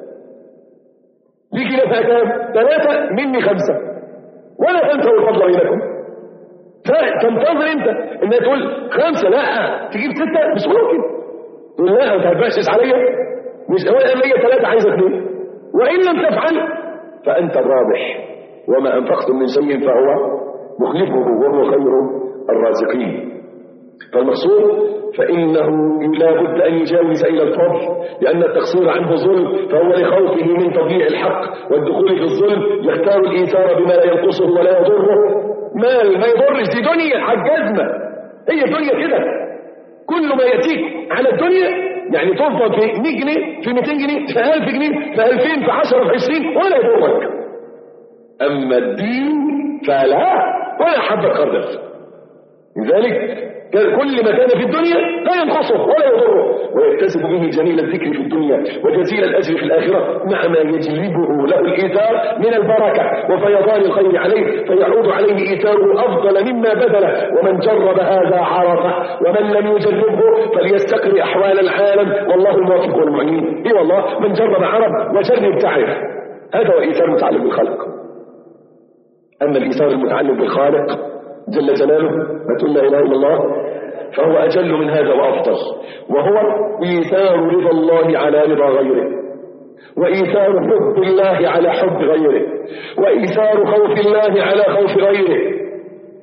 ليك نفع كام؟ 3 مني 5. ولا تنسوا الفضل بينكم. تنتظر انت ان تقول 5، لا تجيب 6، مش ممكن. تقول لا ما تهبشش عليا، مش انا ليا 3 عايز 2، وان لم تفعل فانت الرابح، وما انفقتم من شيء فهو مخلفه وهو خير الرازقين. فالمقصود فإنه لا بد أن يجاوز إلى الفضل، لأن التقصير عنه ظلم، فهو لخوفه من تضييع الحق والدخول في الظلم يختار الإيثار بما لا ينقصه ولا يضره. مال ما يضرش، دي دنيا حجزنا، هي دنيا كده. كل ما يأتيك على الدنيا يعني تفضل في 100 جنيه، في 200 جنيه، في 1000 جنيه، في 2000، في 10، في 20، ولا يضرك. أما الدين فلا ولا حبة خردل. لذلك كل ما كان في الدنيا لا ينقصه ولا يضره، ويكتسب به جميل الذكر في الدنيا وجزيل الأجر في الآخرة، مع ما يجلبه له الإيثار من البركة وفيضان الخير عليه، فيعود عليه إيثاره أفضل مما بذله. ومن جرب هذا عرفه، ومن لم يجربه فليستقر أحوال العالم، والله الموفق والمعين. إيه والله، من جرب عرف وجرب تعرف. هذا هو إيثار متعلق بالخلق. أما الإيثار المتعلق بالخالق جل جلاله، ما تقول لا إله إلا الله، فهو أجل من هذا وأفضل، وهو إيثار رضا الله على رضا غيره، وإيثار حب الله على حب غيره، وإيثار خوف الله على خوف غيره.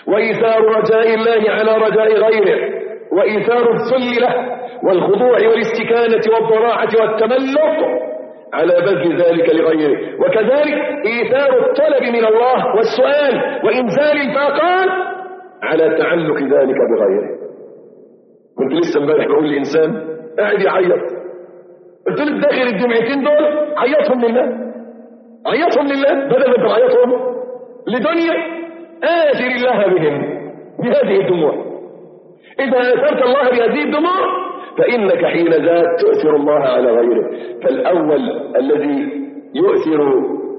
وإيثار رجاء الله على رجاء غيره، وإيثار الذل له والخضوع والاستكانة والضراعة والتملق على بذل ذلك لغيره، وكذلك إيثار الطلب من الله والسؤال وإنزال الفاقات على تعلق ذلك بغيره. كنت لسه امبارح بقول لإنسان قاعد يعيط، قلت له داخل الدمعتين دول عيطهم لله، عيطهم لله بدل ما تعيطهم لدنيا، آثر الله بهم بهذه الدموع. إذا آثرت الله بهذه الدموع فإنك حين ذات تؤثر الله على غيره. فالأول الذي يؤثر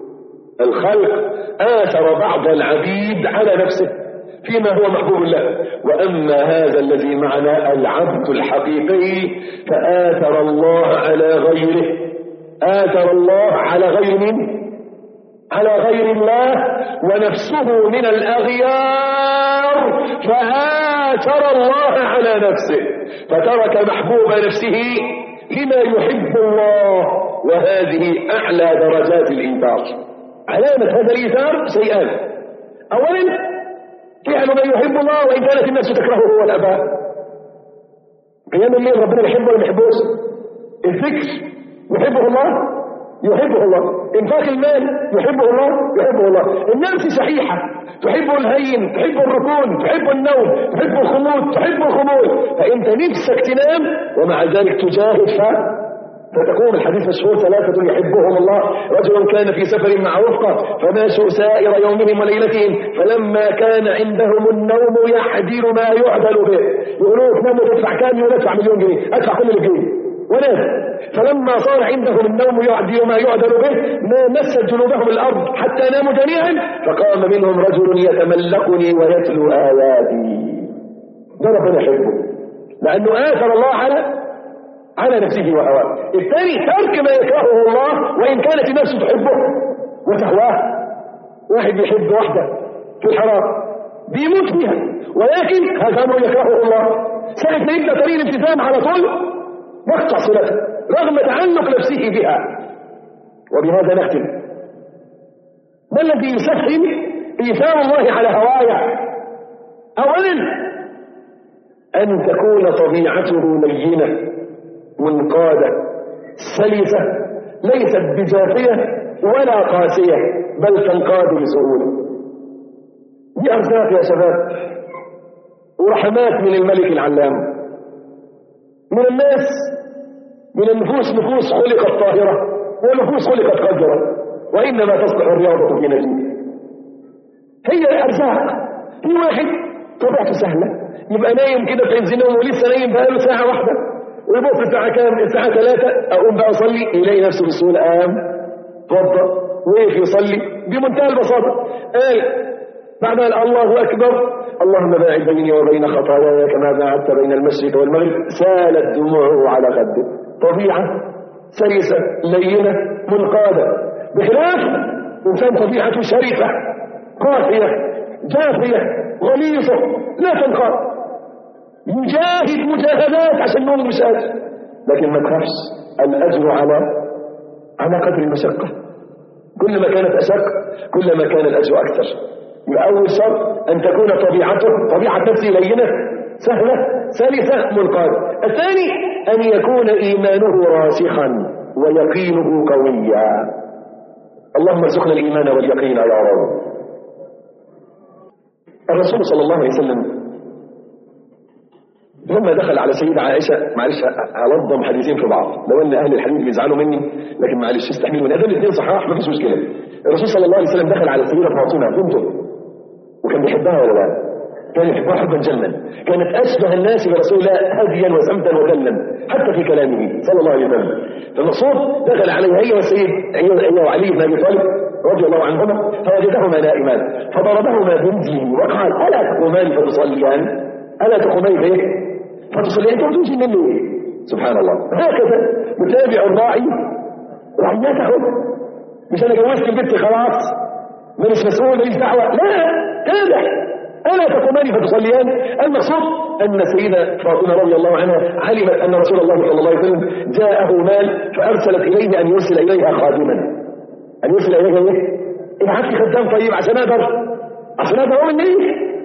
الخلق آثر بعض العبيد على نفسه فيما هو محبوب له، وأما هذا الذي معنا العبد الحقيقي فآثر الله على غيره، آثر الله على غير من؟ على غير الله، ونفسه من الأغيار فآثر الله على نفسه فترك محبوب نفسه لما يحب الله، وهذه أعلى درجات الإيثار. علامة هذا الإيثار شيئان: أولا فعل ما يحب الله وإن كانت الناس تكرهه والأباء. قيام الليل ربنا يحبه ولا ما يحبوش؟ الذكر يحبه الله يحبه الله، انفاق المال يحبه الله يحبه الله، النفس صحيحة تحب الهين، تحب الركون، تحب النوم، تحب الخمود، تحب الخمول، فانت نفسك تنام ومع ذلك تجاهد فتقوم. الحديث مشهور: ثلاثة يحبهم الله، رجل كان في سفر مع رفقة فماشوا سائر يومهم وليلتهم فلما كان عندهم النوم يعدل ما يعدل به. يقولوا تناموا تدفع كام؟ يقول ادفع مليون جنيه، ادفع كل اللي فيه ونام. فلما صار عندهم النوم يعدل ما يعدل به ما مست جنوبهم الأرض حتى ناموا جميعا، فقام منهم رجل يتملقني ويتلو آياتي. ده ربنا يحبه لأنه آثر الله على نفسه وهواه. الثاني ترك ما يكرهه الله وإن كانت النفس تحبه وتهواه. واحد يحب واحدة في الحرام بيموت فيها، ولكن هذا أمر يكرهه الله، ساعة ما يبدأ طريق الالتزام على طول يقطع صلته رغم تعلق نفسه بها. وبهذا نختم: ما الذي يسهل إيثار الله على هوايا؟ أولا أن تكون طبيعته لينة منقادة سلسة، ليست بجافية ولا قاسية بل تنقاد بسهولة. دي أرزاق يا شباب ورحمات من الملك العلام. من الناس من النفوس نفوس خلقت طاهرة ونفوس خلقت قذرة، وإنما تصلح الرياضة في نجيب. هي أرزاق. في واحد طبيعته سهلة يبقى نايم كده في عز نومه ولسه نايم بقاله ساعة واحدة ويبص الساعة كام؟ الساعة 3 أقوم بقى أصلي، يلاقي نفسه بسهولة قام توضأ وقف يصلي بمنتهى البساطة. قال بعد الله أكبر اللهم باعد بيني وبين خطاياي كما باعدت بين المشرق والمغرب، سالت دموعه على خده. طبيعة سلسة لينة منقادة، بخلاف إنسان طبيعته شرسة قاسية جافية غليظة لا تنقاد، يجاهد مجاهدات عشان نوم مش قادر. لكن ما تخافش، الأجر على قدر المشقة. كل ما كانت أشق كل ما كان الأجر أكثر. أول شرط أن تكون طبيعة نفسه لينة سهلة سلسة منقادة. الثاني أن يكون إيمانه راسخا ويقينه قويا. اللهم ارزقنا الإيمان واليقين يا رب. الرسول صلى الله عليه وسلم لما دخل على سيدة عائشة، معلش هلضم حديثين في بعض لو ان اهل الحديث بيزعلوا مني، لكن معلش استحملوا، من الاثنين صحاح ما فيش مشكله. الرسول صلى الله عليه وسلم دخل على سيدة فاطمة بنته وكان بيحبها ولا لا؟ كان يحبها حبا جما، كانت اشبه الناس برسول الله هديا وسمتا وكلا حتى في كلامه صلى الله عليه وسلم. فالمقصود دخل عليها هي والسيد هي وعلي بن ابي طالب رضي الله عنهما فوجدهما نائمان فضربهما برجله وقال: الا تقومان فتصليان؟ الا تقومان بايه؟ فتصليان تقولون منه ايه؟ سبحان الله. هكذا يتابع الراعي رعيته. مش انا جوزت البنت خلاص مش مسؤول ماليش دعوه، لا، تابع. الا تقومان فتصليان؟ المقصود ان سيدة فاطمه رضي الله عنها علمت ان رسول الله صلى الله عليه وسلم جاءه مال فارسلت اليه ان يرسل اليها خادما. ان يرسل اليها ايه؟ ابعث لي خدام طيب عشان اقدر اقوم مني.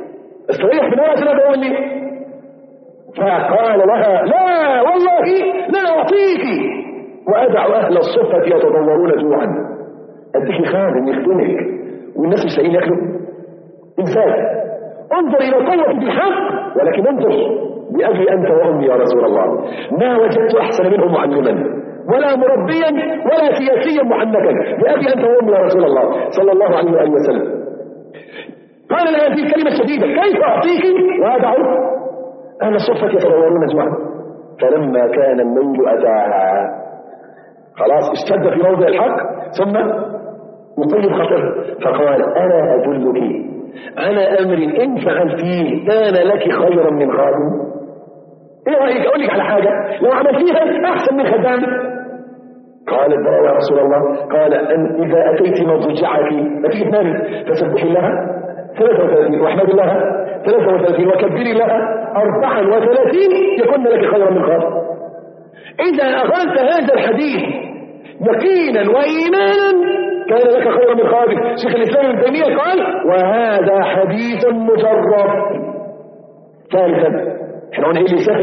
استريح من عشان أقول لي. فقال لها لا والله لا أعطيك وأدع أهل الصفة يتضورون جوعا. أديك خادم يخدمك والناس مش لاقيين ياكلوا. إنسان انظر إلى قوة الحق، ولكن انظر بأبي أنت وأمي يا رسول الله ما وجدت أحسن منهم معلما ولا مربيا ولا سياسيا محنكا. بأبي أنت وأمي يا رسول الله صلى الله عليه وآله وسلم. قال لها هذه الكلمة الشديدة كيف أعطيك وأدع أهل الصفة يتضورون جوعا. فلما كان الليل أتاها خلاص اشتد في موضع الحق ثم يطيب خطر فقال أنا أدلك على أمر إن فعلتيه كان لك خيرا من خادم. إيه رأيك أقول لك على حاجة لو عملتيها أحسن من خدام؟ قال بلى يا رسول الله. قال أن إذا أتيت مضجعك فتيجي تنامي فسبحي الله 33 واحمد الله 33 وكبري الله 34 يكون لك خيرا من خادم. إذا أخذت هذا الحديث يقينا وإيمانا كان لك خيرا من خادم. شيخ الإسلام ابن تيمية قال وهذا حديث مجرب. ثالثا احنا قلنا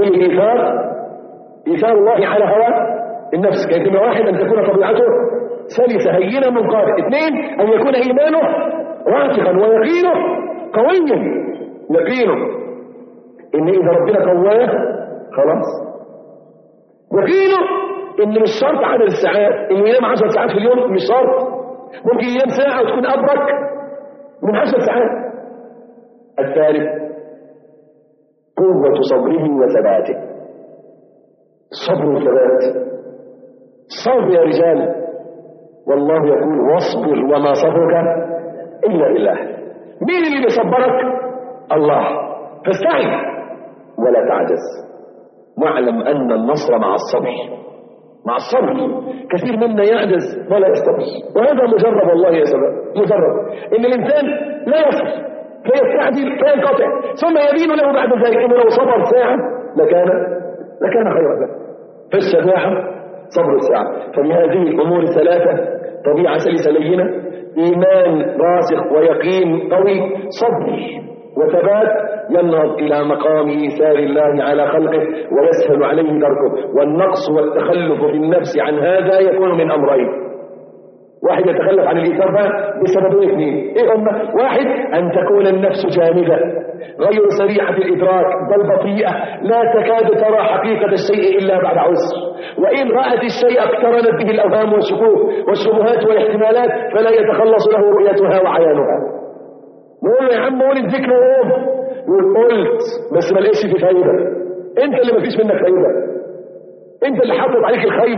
إيثار الله على هوى النفس. كلمة واحد أن تكون طبيعته سلسة هينة منقادة. اثنين أن يكون إيمانه راسخا ويقينه قويا. يقينه إن إذا ربنا قواه خلاص. يقينه إن مش شرط عدد الساعات إنه ينام 10 ساعات في اليوم مش شرط. ممكن ينام ساعة وتكون أبرك من 10 ساعات. الثالث قوة صبره وثباته. الصبر والثبات. صبر يا رجال والله يقول واصبر وما صبرك إلا بالله. مين اللي بيصبرك؟ الله. فاستعن ولا تعجز واعلم أن النصر مع الصبر. مع الصبر كثير منا يعجز ولا يستبر وهذا مجرب والله يا شباب مجرب إن الإنسان لا يصبر فيستعجل فينقطع ثم يبين له بعد ذلك إنه لو صبر ساعة لكان خيرا له. فالشجاعة صبر الساعة. فبهذه الأمور الثلاثة طبيعة سلسة لينة إيمان راسخ ويقين قوي صبر وثبات ينهض إلى مقام إيثار الله على خلقه ويسهل عليه دركه. والنقص والتخلف في النفس عن هذا يكون من أمرين. واحد يتخلف عن الإيثار بسببين اثنين. إيه هم؟ واحد أن تكون النفس جامدة غير سريعة الإدراك بل بطيئة لا تكاد ترى حقيقة الشيء إلا بعد عسر. وإن رأت الشيء اقترنت به الأوهام والشكوك والشبهات والاحتمالات فلا يتخلص له رؤيتها وعيانها. نقول يا عم قول الذكر وقوم يقول قلت بس ما لقيتش في فايدة. انت اللي ما فيش منك فايدة. انت اللي حاطط عليك الخيبة.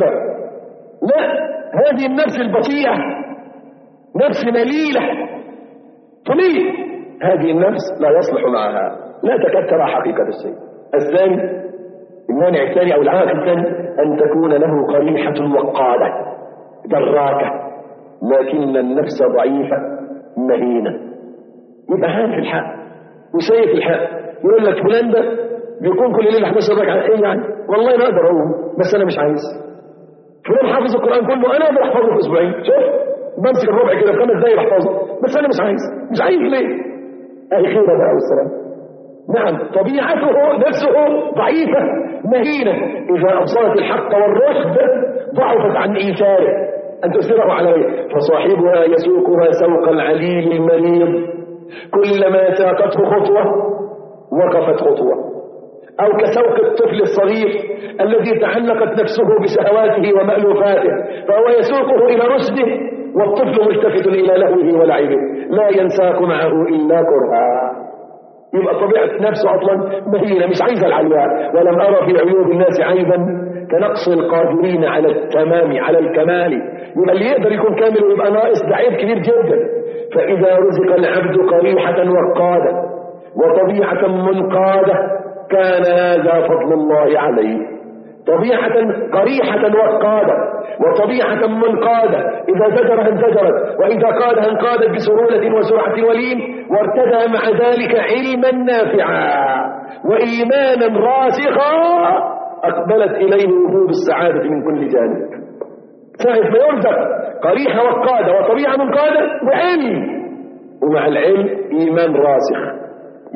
لا هذه النفس البطيئة نفس مليلة طميل. هذه النفس لا يصلح معها لا تكاد ترى حقيقة الشيء. الثاني المانع الثاني أو العائق الثاني أن تكون له قريحة وقادة دراكة لكن النفس ضعيفة مهينة. يبقى هان في الحق وشايف الحق يقول لك فلان ده بيكون كل ليلة 11 ركعة. ايه يعني والله ما اقدر اقوم بس انا مش عايز. فلان حافظ القرآن كله انا اقدر احفظه في اسبوعين. شوف بمسك الربع كده في 5 دقايق بحفظه بس انا مش عايز ليه؟ اهي خيرة بقى والسلام. نعم طبيعته نفسه ضعيفة مهينة إذا أبصرت الحق والرشد ضعفت عن إيثاره أن تسيره عليه. فصاحبها يسوقها سوق العليل المريض كلما ساقته خطوة وقفت خطوة. أو كسوق الطفل الصغير الذي تعلقت نفسه بشهواته ومألوفاته فهو يسوقه إلى رشده والطفل ملتفت إلى لهوه ولعبه لا ينساق معه إلا كرها. يبقى طبيعة نفسه أصلا مهينة مش عايزة العلياء. ولم أرى في عيوب الناس عيبا كنقص القادرين على التمام على الكمال. يبقى اللي يقدر يكون كامل ويبقى ناقص ده عيب كبير جدا. فإذا رزق العبد قريحة وقادة وطبيعة منقادة كان هذا فضل الله عليه. طبيعة قريحة وقادة وطبيعة منقادة إذا زجرها انزجرت وإذا قادها انقادت بسهولة وسرعة ولين وارتدى مع ذلك علما نافعا وإيمانا راسخا أقبلت إليه وجوب السعادة من كل جانب. ساعة ما يرزق قريحة وقادة وطبيعة منقادة وعلم ومع العلم إيمان راسخ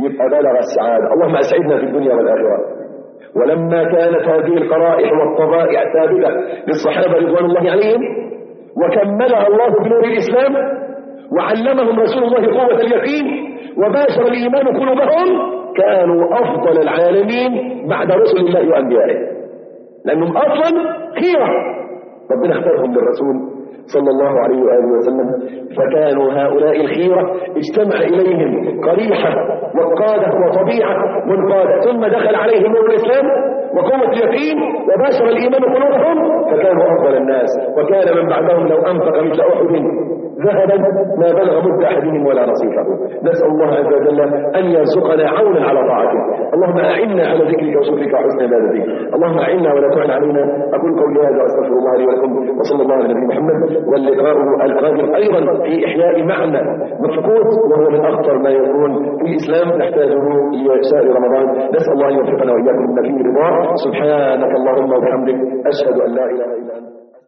يبقى بلغ السعادة. اللهم أسعدنا في الدنيا والآخرة. ولما كانت هذه القرائح والطبائع ثابتة للصحابة رضوان الله عليهم وكملها الله بنور الإسلام وعلمهم رسول الله قوة اليقين وباشر الإيمان قلوبهم، كانوا أفضل العالمين بعد رسل الله وأنبيائه، لأنهم أصلا خيرة ربنا اختارهم للرسول صلى الله عليه وآله وسلم. فكانوا هؤلاء الخيرة اجتمع إليهم قريحة وقادة وطبيعة منقادة، ثم دخل عليهم نور الإسلام وقوة اليقين وباشر الإيمان قلوبهم، فكانوا أفضل الناس. وكان من بعدهم لو أنفق مثل أحد ذهبا ما بلغ مد أحدهم ولا نصيفه. نسأل الله عز وجل أن يرزقنا عونا على طاعته. اللهم أعنا على ذكرك وشكرك وحسن عبادتك. اللهم أعنا ولا تعن علينا. أقول قولي هذا وأستغفر الله لي ولكم، وصلى الله على نبينا محمد. واللقاء القادم أيضا في إحياء معنى مفقود وهو من أخطر ما يكون في الإسلام نحتاجه لشهر رمضان. نسأل الله أن يوفقنا وإياكم بما فيه رضاه. سبحانك اللهم وبحمدك، أشهد أن لا إله إلا أنت.